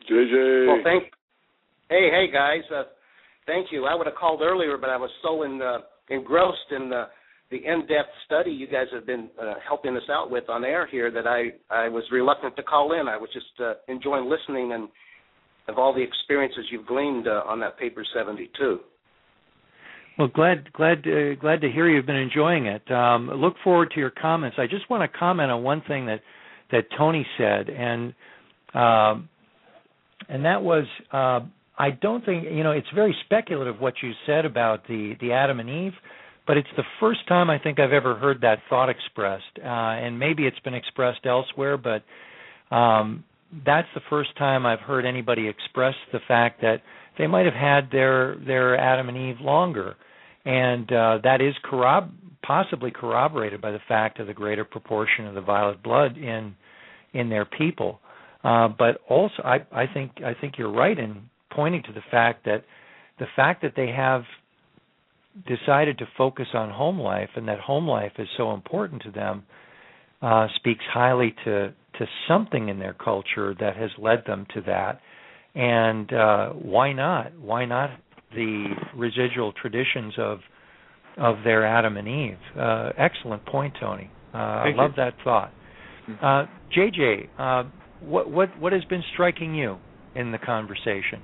J J. Well, thank. Hey, hey, guys. Uh, thank you. I would have called earlier, but I was so in, uh, engrossed in the, the in-depth study you guys have been uh, helping us out with on air here that I, I was reluctant to call in. I was just uh, enjoying listening and of all the experiences you've gleaned uh, on that paper seventy-two. Well, glad glad uh, glad to hear you've been enjoying it. Um, look forward to your comments. I just want to comment on one thing that, that Tony said, and um, and that was uh, I don't think you know it's very speculative what you said about the, the Adam and Eve, but it's the first time I think I've ever heard that thought expressed, uh, and maybe it's been expressed elsewhere, but um, that's the first time I've heard anybody express the fact that they might have had their their Adam and Eve longer, and uh, that is corrob- possibly corroborated by the fact of the greater proportion of the violet blood in in their people. Uh, but also, I, I think I think you're right in pointing to the fact that the fact that they have decided to focus on home life and that home life is so important to them uh, speaks highly to to something in their culture that has led them to that. And uh, why not? Why not the residual traditions of of their Adam and Eve? Uh, excellent point, Tony. Uh, I love that thought. Uh, J J, uh, what what what has been striking you in the conversation?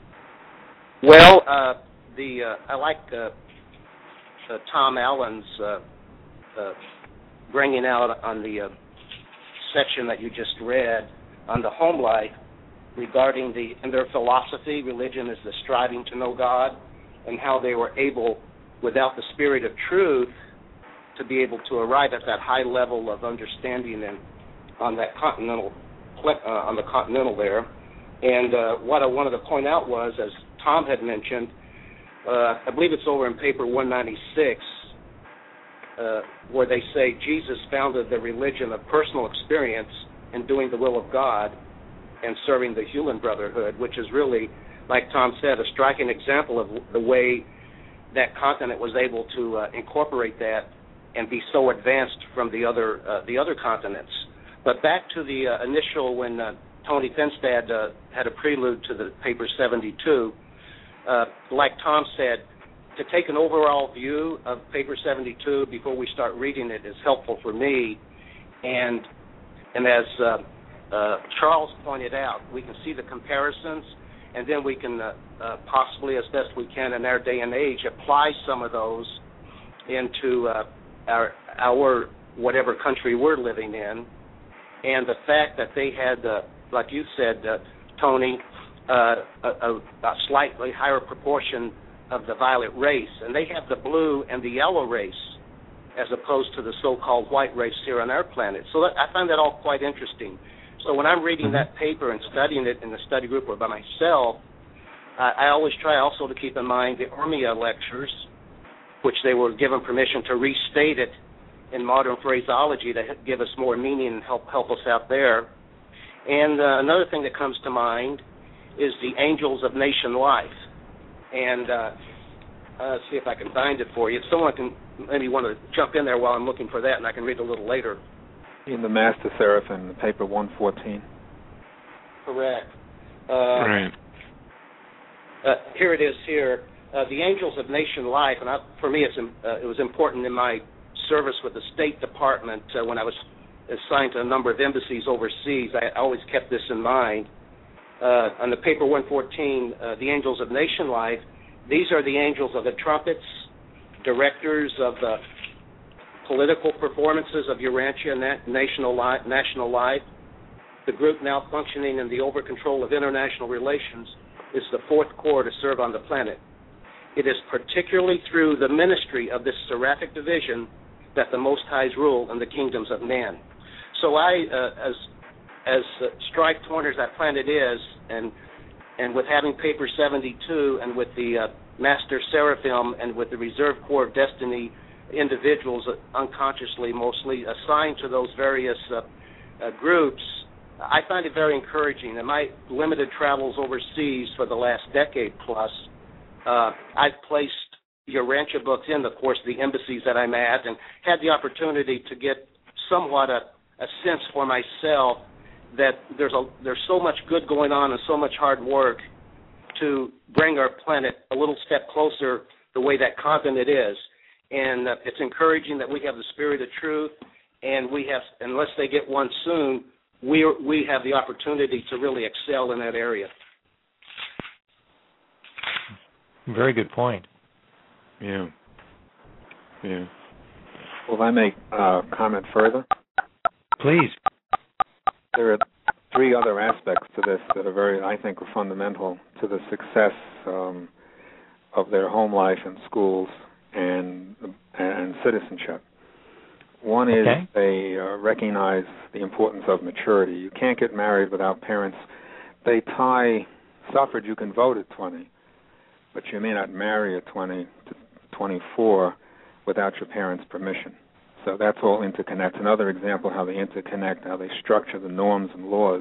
Well, uh, the uh, I like uh, uh, Tom Allen's uh, uh, bringing out on the uh, section that you just read on the home life. Regarding the in their philosophy, religion is the striving to know God, and how they were able, without the spirit of truth, to be able to arrive at that high level of understanding and on that continental, uh, on the continental there. And uh, what I wanted to point out was, as Tom had mentioned, uh, I believe it's over in paper one ninety-six, uh, where they say Jesus founded the religion of personal experience in doing the will of God and serving the human brotherhood, which is really, like Tom said, a striking example of the way that continent was able to uh, incorporate that and be so advanced from the other uh, the other continents. But back to the uh, initial, when uh, Tony Finstad uh, had a prelude to the paper seventy-two, uh, like Tom said, to take an overall view of paper seventy-two before we start reading it is helpful for me. And and as uh, Uh, Charles pointed out, we can see the comparisons, and then we can uh, uh, possibly, as best we can in our day and age, apply some of those into uh, our, our whatever country we're living in. And the fact that they had, uh, like you said, uh, Tony, uh, a, a slightly higher proportion of the violet race, and they have the blue and the yellow race as opposed to the so-called white race here on our planet. So that, I find that all quite interesting. So when I'm reading that paper and studying it in the study group or by myself, uh, I always try also to keep in mind the Urmia lectures, which they were given permission to restate it in modern phraseology to give us more meaning and help help us out there. And uh, another thing that comes to mind is the Angels of Nation Life. And uh, uh, let's see if I can find it for you. If someone can maybe want to jump in there while I'm looking for that, and I can read a little later. In the Master Seraphim, paper one fourteen. Correct. Uh, right. Uh, here it is here. Uh, the Angels of Nation Life, and I, for me it's, uh, it was important in my service with the State Department uh, when I was assigned to a number of embassies overseas. I always kept this in mind. Uh, on the paper one fourteen, uh, the Angels of Nation Life, these are the angels of the trumpets, directors of the political performances of Urantia national life, national life. The group now functioning in the over-control of international relations is the fourth corps to serve on the planet. It is particularly through the ministry of this seraphic division that the Most High's rule in the kingdoms of man. So I, uh, as as uh, strife-torn as that planet is, and and with having paper seventy-two and with the uh, Master Seraphim and with the Reserve Corps of Destiny individuals unconsciously mostly assigned to those various uh, uh, groups, I find it very encouraging. In my limited travels overseas for the last decade plus, uh, I've placed Urantia books in, of course, the embassies that I'm at, and had the opportunity to get somewhat a, a sense for myself that there's a there's so much good going on and so much hard work to bring our planet a little step closer the way that continent is. And uh, it's encouraging that we have the spirit of truth, and we have, unless they get one soon, we we have the opportunity to really excel in that area. Very good point. Yeah. Yeah. Will I make a uh, comment further? Please. There are three other aspects to this that are very, I think, are fundamental to the success um, of their home life and schools and and citizenship. One is okay. they uh, recognize the importance of maturity. You can't get married without parents. They tie suffrage. You can vote at twenty, but you may not marry at twenty to twenty-four without your parents' permission. So that's all interconnected. Another example how they interconnect, how they structure the norms and laws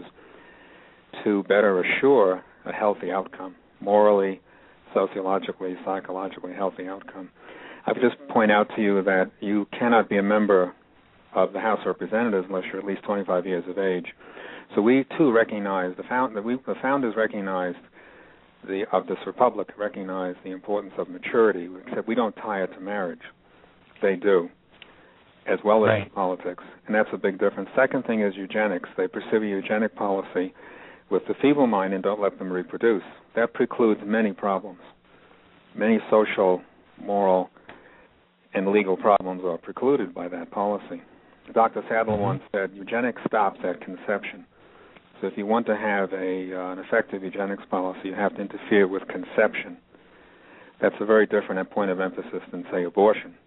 to better assure a healthy outcome, morally, sociologically, psychologically healthy outcome. I would just point out to you that you cannot be a member of the House of Representatives unless you're at least twenty-five years of age. So we too recognize the found, we, the founders recognized the of this republic recognized the importance of maturity. Except we don't tie it to marriage; they do, as well as right. politics, and that's a big difference. Second thing is eugenics. They pursue a eugenic policy with the feeble-minded and don't let them reproduce. That precludes many problems. Many social, moral, and legal problems are precluded by that policy. Doctor Sadler once said, eugenics stops at conception. So if you want to have a uh, an effective eugenics policy, you have to interfere with conception. That's a very different point of emphasis than, say, abortion.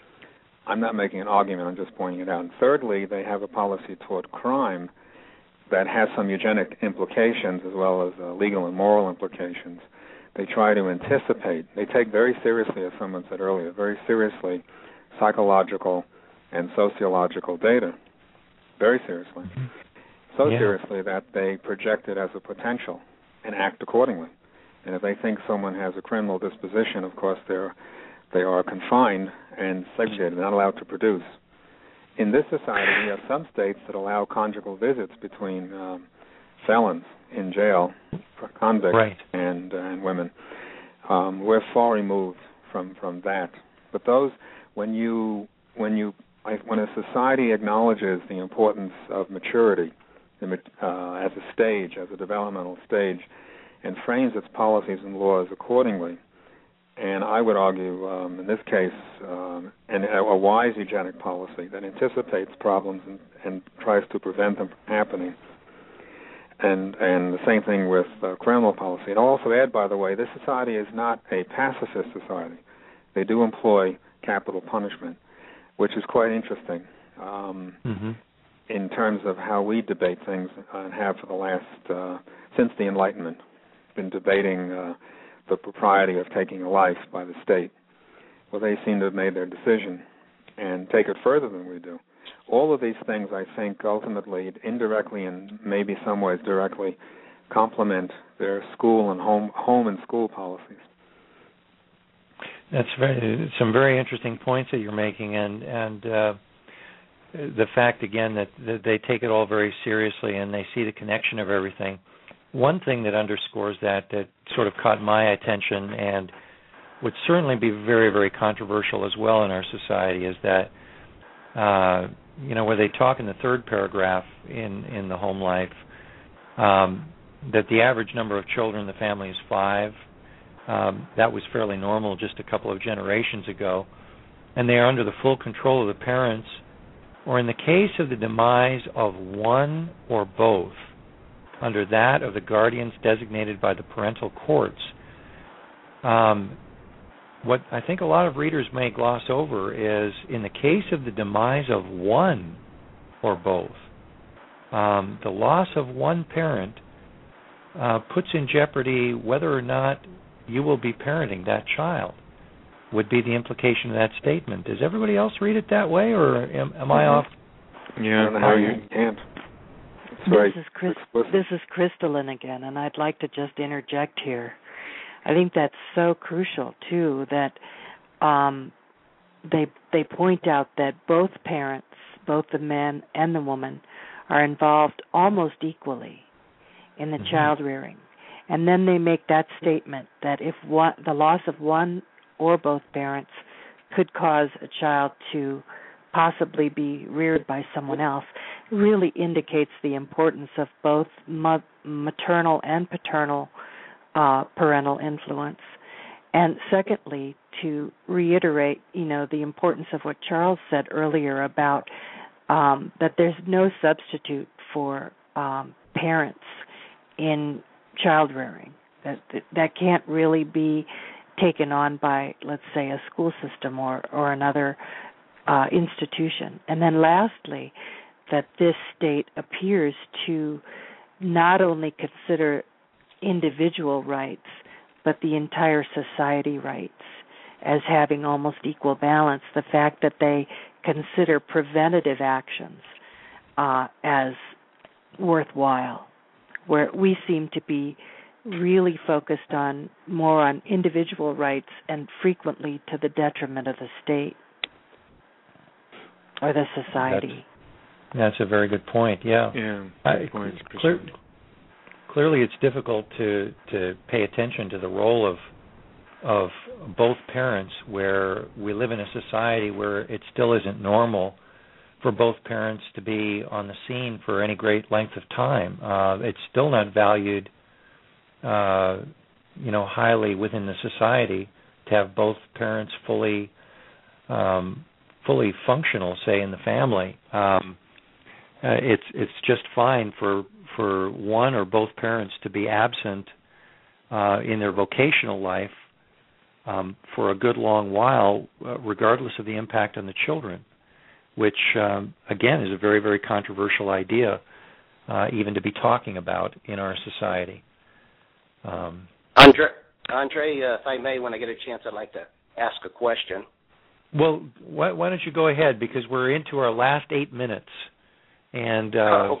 I'm not making an argument, I'm just pointing it out. And thirdly, they have a policy toward crime that has some eugenic implications as well as uh, legal and moral implications. They try to anticipate. They take very seriously, as someone said earlier, very seriously psychological and sociological data, very seriously. Mm-hmm. So yeah. seriously that they project it as a potential and act accordingly. And if they think someone has a criminal disposition, of course, they're, they are confined and segregated, not allowed to produce. In this society, we have some states that allow conjugal visits between um, felons in jail, convicts, right. and uh, and women. Um, we're far removed from, from that. But those, when you when you when a society acknowledges the importance of maturity uh, as a stage, as a developmental stage, and frames its policies and laws accordingly, and I would argue, um, in this case, um, an, a wise eugenic policy that anticipates problems and, and tries to prevent them from happening. And and the same thing with uh, criminal policy. And I'll also add, by the way, this society is not a pacifist society. They do employ capital punishment, which is quite interesting um, mm-hmm. in terms of how we debate things and have for the last, uh, since the Enlightenment, been debating uh, the propriety of taking a life by the state. Well, they seem to have made their decision and take it further than we do. All of these things, I think, ultimately, indirectly and maybe some ways directly, complement their school and home, home and school policies. That's very, some very interesting points that you're making, and and uh, the fact again that, that they take it all very seriously and they see the connection of everything. One thing that underscores that that sort of caught my attention and would certainly be very, very controversial as well in our society is that. Uh, you know, where they talk in the third paragraph in, in the home life, um, that the average number of children in the family is five. Um, that was fairly normal just a couple of generations ago. And they are under the full control of the parents, or in the case of the demise of one or both, under that of the guardians designated by the parental courts. Um, What I think a lot of readers may gloss over is, in the case of the demise of one or both, um, the loss of one parent uh, puts in jeopardy whether or not you will be parenting that child, would be the implication of that statement. Does everybody else read it that way, or am, am I off? Yeah, I don't know how you can't. This, right. is Chris, this is Crystalline again, and I'd like to just interject here. I think that's so crucial too that um, they they point out that both parents, both the man and the woman, are involved almost equally in the mm-hmm. child rearing. And then they make that statement that if one, the loss of one or both parents could cause a child to possibly be reared by someone else, really indicates the importance of both mo- maternal and paternal uh, parental influence. And secondly, to reiterate, you know, the importance of what Charles said earlier about um, that there's no substitute for um, parents in child rearing. That, that that can't really be taken on by, let's say, a school system or, or another uh, institution. And then lastly, that this state appears to not only consider individual rights, but the entire society rights as having almost equal balance. The fact that they consider preventative actions uh, as worthwhile, where we seem to be really focused on more on individual rights and frequently to the detriment of the state or the society. That's, that's a very good point. Yeah. Yeah. I, clear, clearly, it's difficult to to pay attention to the role of of both parents, where we live in a society where it still isn't normal for both parents to be on the scene for any great length of time. Uh, it's still not valued, uh, you know, highly within the society to have both parents fully, um, fully functional, say, in the family. Um, uh, it's it's just fine for for one or both parents to be absent uh, in their vocational life um, for a good long while, uh, regardless of the impact on the children, which, um, again, is a very, very controversial idea uh, even to be talking about in our society. Um, Andre, Andre uh, if I may, when I get a chance, I'd like to ask a question. Well, why, why don't you go ahead, because we're into our last eight minutes. And uh, oh.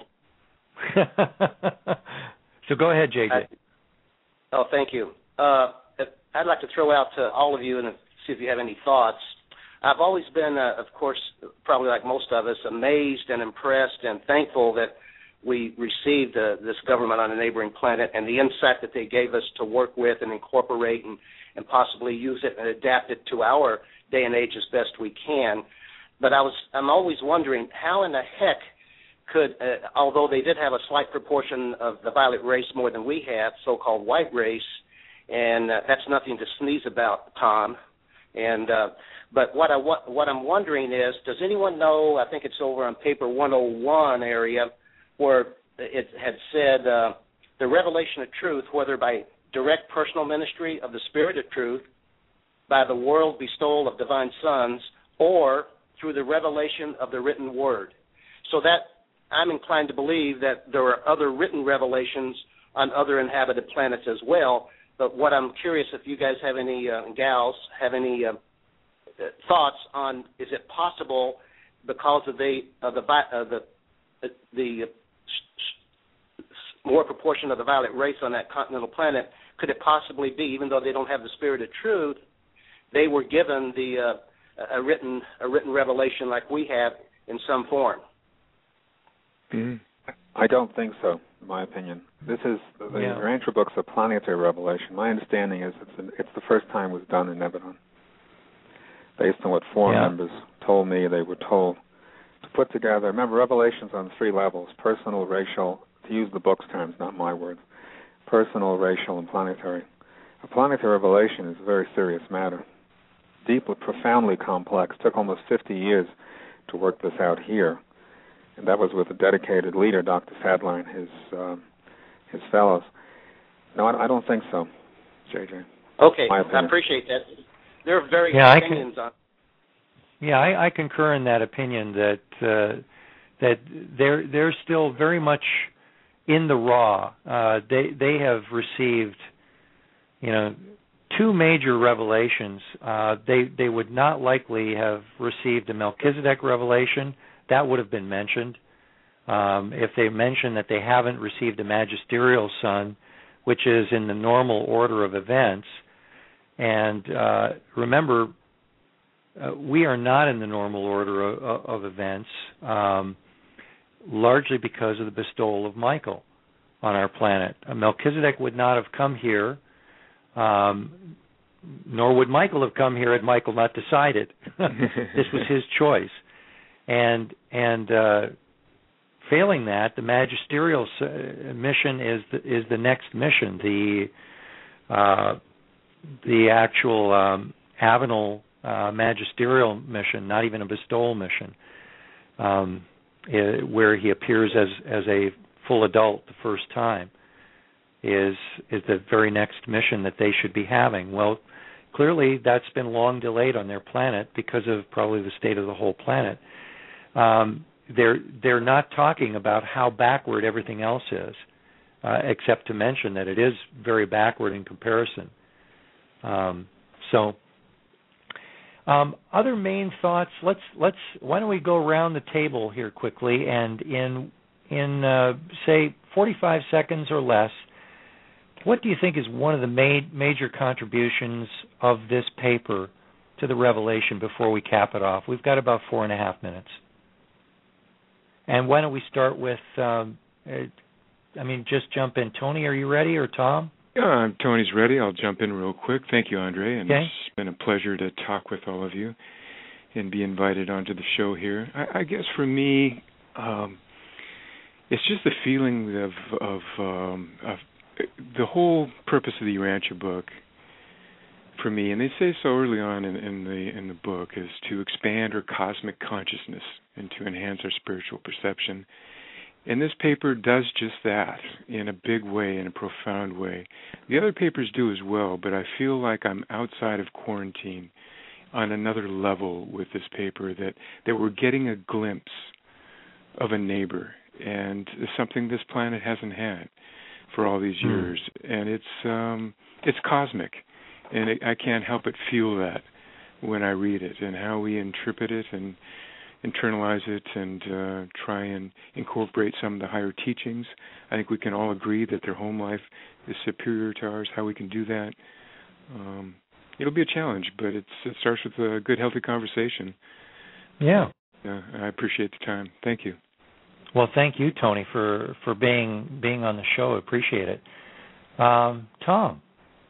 so go ahead, J J. I, oh, thank you. Uh, I'd like to throw out to all of you and see if you have any thoughts. I've always been, uh, of course, probably like most of us, amazed and impressed and thankful that we received uh, this government on a neighboring planet and the insight that they gave us to work with and incorporate and, and possibly use it and adapt it to our day and age as best we can. But I was, I'm always wondering how in the heck could, uh, although they did have a slight proportion of the violet race more than we have, so-called white race, and uh, that's nothing to sneeze about, Tom. And uh, but what I what I'm wondering is, does anyone know? I think it's over on paper one oh one area, where it had said uh, the revelation of truth, whether by direct personal ministry of the Spirit of truth, by the world bestowal of divine sons, or through the revelation of the written word. So that I'm inclined to believe that there are other written revelations on other inhabited planets as well. But what I'm curious if you guys have any, uh, gals, have any uh, thoughts on, is it possible because of the of the uh, the the, the uh, more proportion of the violet race on that continental planet, could it possibly be, even though they don't have the Spirit of truth, they were given the uh, a written a written revelation like we have in some form? Mm-hmm. I don't think so, in my opinion. This is, the yeah. Urantia book's a planetary revelation. My understanding is it's, an, it's the first time it was done in Nebadon. Based on what forum yeah. members told me, they were told to put together, remember, revelations on three levels: personal, racial, to use the book's terms, not my words, personal, racial, and planetary. A planetary revelation is a very serious matter. Deeply, profoundly complex. Took almost fifty years to work this out here. And that was with a dedicated leader, Doctor Sadler, and his uh, his fellows. No, I, I don't think so, J J. Okay, I appreciate that. There are very yeah, good opinions con- on. Yeah, I, I concur in that opinion that uh, that they're they're still very much in the raw. Uh, they they have received, you know, two major revelations. Uh, they they would not likely have received a Melchizedek revelation. That would have been mentioned. Um, if they mention that they haven't received a magisterial son, which is in the normal order of events. And uh, remember, uh, we are not in the normal order of, of events. Um, largely because of the bestowal of Michael on our planet. Uh, Melchizedek would not have come here, um, nor would Michael have come here had Michael not decided. This was his choice. And and uh, failing that, the magisterial uh, mission is the, is the next mission. The uh, the actual um, Avenal uh, magisterial mission, not even a bestowal mission, um, it, where he appears as as a full adult the first time, is is the very next mission that they should be having. Well, clearly that's been long delayed on their planet because of probably the state of the whole planet. Um, they're they're not talking about how backward everything else is, uh, except to mention that it is very backward in comparison. Um, so, um, other main thoughts. Let's let's. Why don't we go around the table here quickly, and in in uh, say forty-five seconds or less, what do you think is one of the ma- major contributions of this paper to the Revelation before we cap it off? We've got about four and a half minutes. And why don't we start with, um, I mean, just jump in. Tony, are you ready, or Tom? Yeah, Tony's ready. I'll jump in real quick. Thank you, Andre. And okay. It's been a pleasure to talk with all of you and be invited onto the show here. I, I guess for me, um, it's just the feeling of, of, um, of the whole purpose of the Urantia book for me, and they say so early on in, in the in the book, is to expand our cosmic consciousness and to enhance our spiritual perception. And this paper does just that in a big way, in a profound way. The other papers do as well, but I feel like I'm outside of quarantine on another level with this paper, that, that we're getting a glimpse of a neighbor, and something this planet hasn't had for all these years. Mm. And it's um, it's cosmic, and it, I can't help but feel that when I read it, and how we interpret it and internalize it and uh, try and incorporate some of the higher teachings. I think we can all agree that their home life is superior to ours. How we can do that, um, it'll be a challenge, but it's, it starts with a good, healthy conversation. Yeah. Uh, I appreciate the time. Thank you. Well, thank you, Tony, for, for being being on the show. I appreciate it. Um, Tom.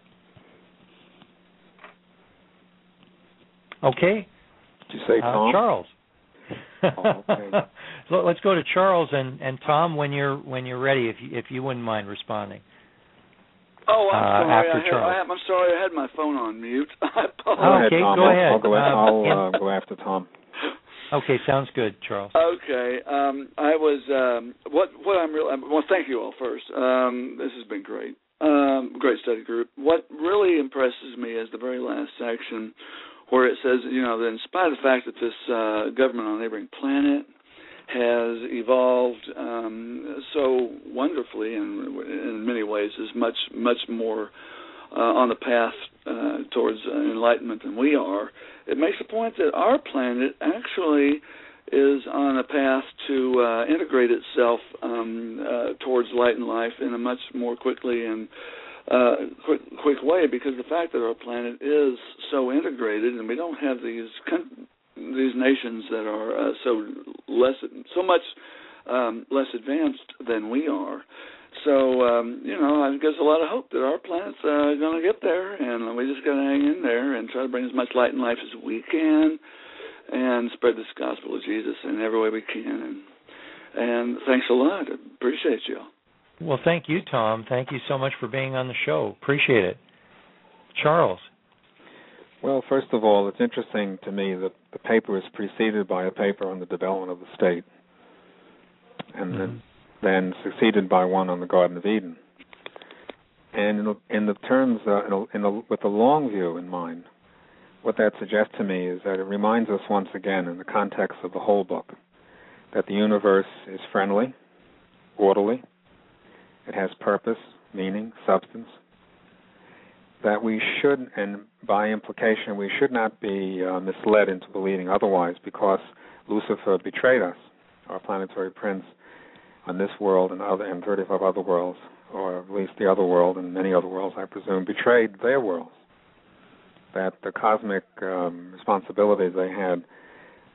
Okay. Did you say Tom? Uh, Charles. Oh, okay. So let's go to Charles and, and Tom when you're when you're ready, if you, if you wouldn't mind responding. Oh, I'm uh, sorry. After I had, Charles. I, I'm sorry. I had my phone on mute. I apologize. Go ahead, okay, Tom. go I'll, ahead. I'll go, I'll, uh, uh, go after Tom. Okay, sounds good, Charles. Okay. Um, I was um, what what I'm really well. Thank you all first. Um, this has been great. Um, great study group. What really impresses me is the very last section, where it says, you know, that in spite of the fact that this uh, government on a neighboring planet has evolved um, so wonderfully and in many ways is much, much more uh, on the path uh, towards enlightenment than we are, it makes the point that our planet actually is on a path to uh, integrate itself um, uh, towards light and life in a much more quickly and uh, quick, quick way, because the fact that our planet is so integrated, and we don't have these these nations that are uh, so less, so much um, less advanced than we are. So um, you know, I gives a lot of hope that our planet's uh, going to get there, and we just got to hang in there and try to bring as much light and life as we can, and spread this gospel of Jesus in every way we can. And, and thanks a lot. I appreciate you. Well, thank you, Tom. Thank you so much for being on the show. Appreciate it. Charles. Well, first of all, it's interesting to me that the paper is preceded by a paper on the development of the state, and mm-hmm. then, then succeeded by one on the Garden of Eden. And in the, in the terms, uh, in a, in a, with the long view in mind, what that suggests to me is that it reminds us once again, in the context of the whole book, that the universe is friendly, orderly, it has purpose, meaning, substance, that we should, and by implication, we should not be uh, misled into believing otherwise, because Lucifer betrayed us, our planetary prince, on this world and other and thirty-five other worlds, or at least the other world and many other worlds, I presume, betrayed their worlds. That the cosmic um, responsibilities they had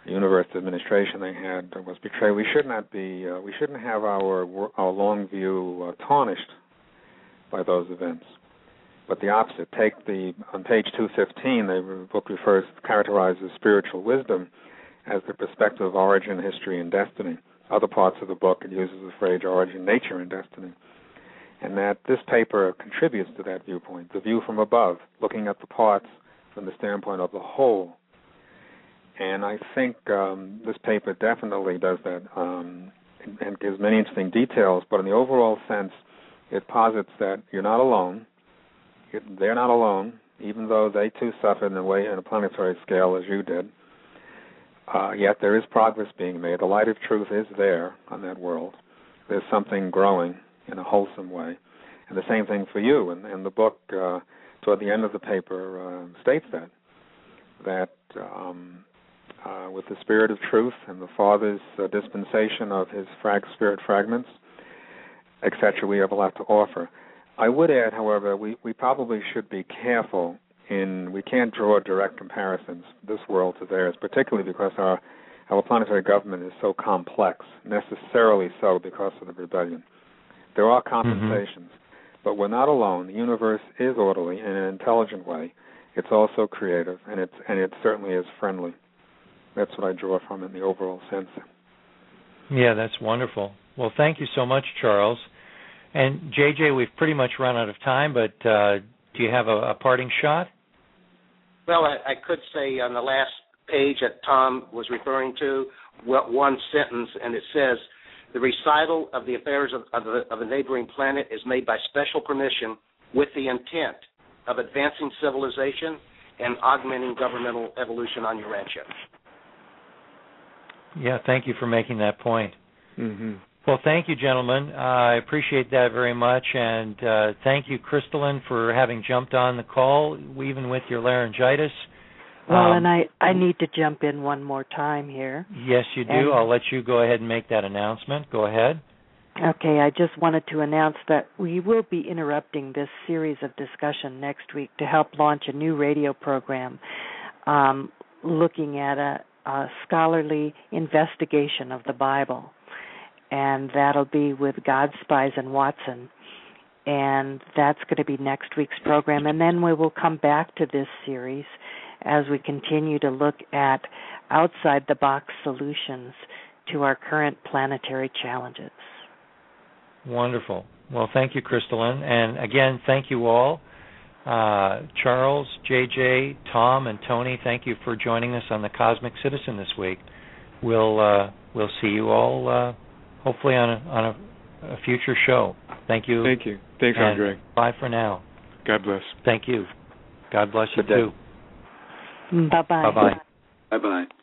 universe administration they had was betrayed. We should not be. Uh, we shouldn't have our our long view uh, tarnished by those events, but the opposite. Take the on page two fifteen, the book refers characterizes spiritual wisdom as the perspective of origin, history, and destiny. Other parts of the book it uses the phrase origin, nature, and destiny, and that this paper contributes to that viewpoint, the view from above, looking at the parts from the standpoint of the whole. And I think um, this paper definitely does that um, and, and gives many interesting details, but in the overall sense, it posits that you're not alone. It, they're not alone, even though they too suffered in a way in a planetary scale as you did. Uh, yet there is progress being made. The light of truth is there on that world. There's something growing in a wholesome way. And the same thing for you. And, and the book, uh, toward the end of the paper, uh, states that, that um, uh, with the spirit of truth and the Father's uh, dispensation of his frag- spirit fragments, et cetera, we have a lot to offer. I would add, however, we, we probably should be careful in, we can't draw direct comparisons, this world to theirs, particularly because our, our planetary government is so complex, necessarily so because of the rebellion. There are compensations, mm-hmm. but we're not alone. The universe is orderly in an intelligent way. It's also creative, and it's and it certainly is friendly. That's what I draw from it in the overall sense. Yeah, that's wonderful. Well, thank you so much, Charles. And J J, we've pretty much run out of time, but uh, do you have a, a parting shot? Well, I, I could say on the last page that Tom was referring to, one sentence, and it says, the recital of the affairs of, of, the, of a neighboring planet is made by special permission with the intent of advancing civilization and augmenting governmental evolution on Urantia. Yeah, thank you for making that point. Mm-hmm. Well, thank you, gentlemen. Uh, I appreciate that very much, and uh, thank you, Crystalline, for having jumped on the call, even with your laryngitis. Well, um, and I, I need to jump in one more time here. Yes, you do. And I'll let you go ahead and make that announcement. Go ahead. Okay, I just wanted to announce that we will be interrupting this series of discussion next week to help launch a new radio program um, looking at a, a scholarly investigation of the Bible. And that'll be with God, Spies, and Watson. And that's going to be next week's program. And then we will come back to this series as we continue to look at outside-the-box solutions to our current planetary challenges. Wonderful. Well, thank you, Crystalline. And again, thank you all. Uh, Charles, J J, Tom, and Tony, thank you for joining us on the Cosmic Citizen this week. We'll uh, we'll see you all uh, hopefully on a, on a, a future show. Thank you. Thank you. Thanks, Andre. Bye for now. God bless. Thank you. God bless you, Good day. too. Bye-bye. Bye-bye. Bye-bye.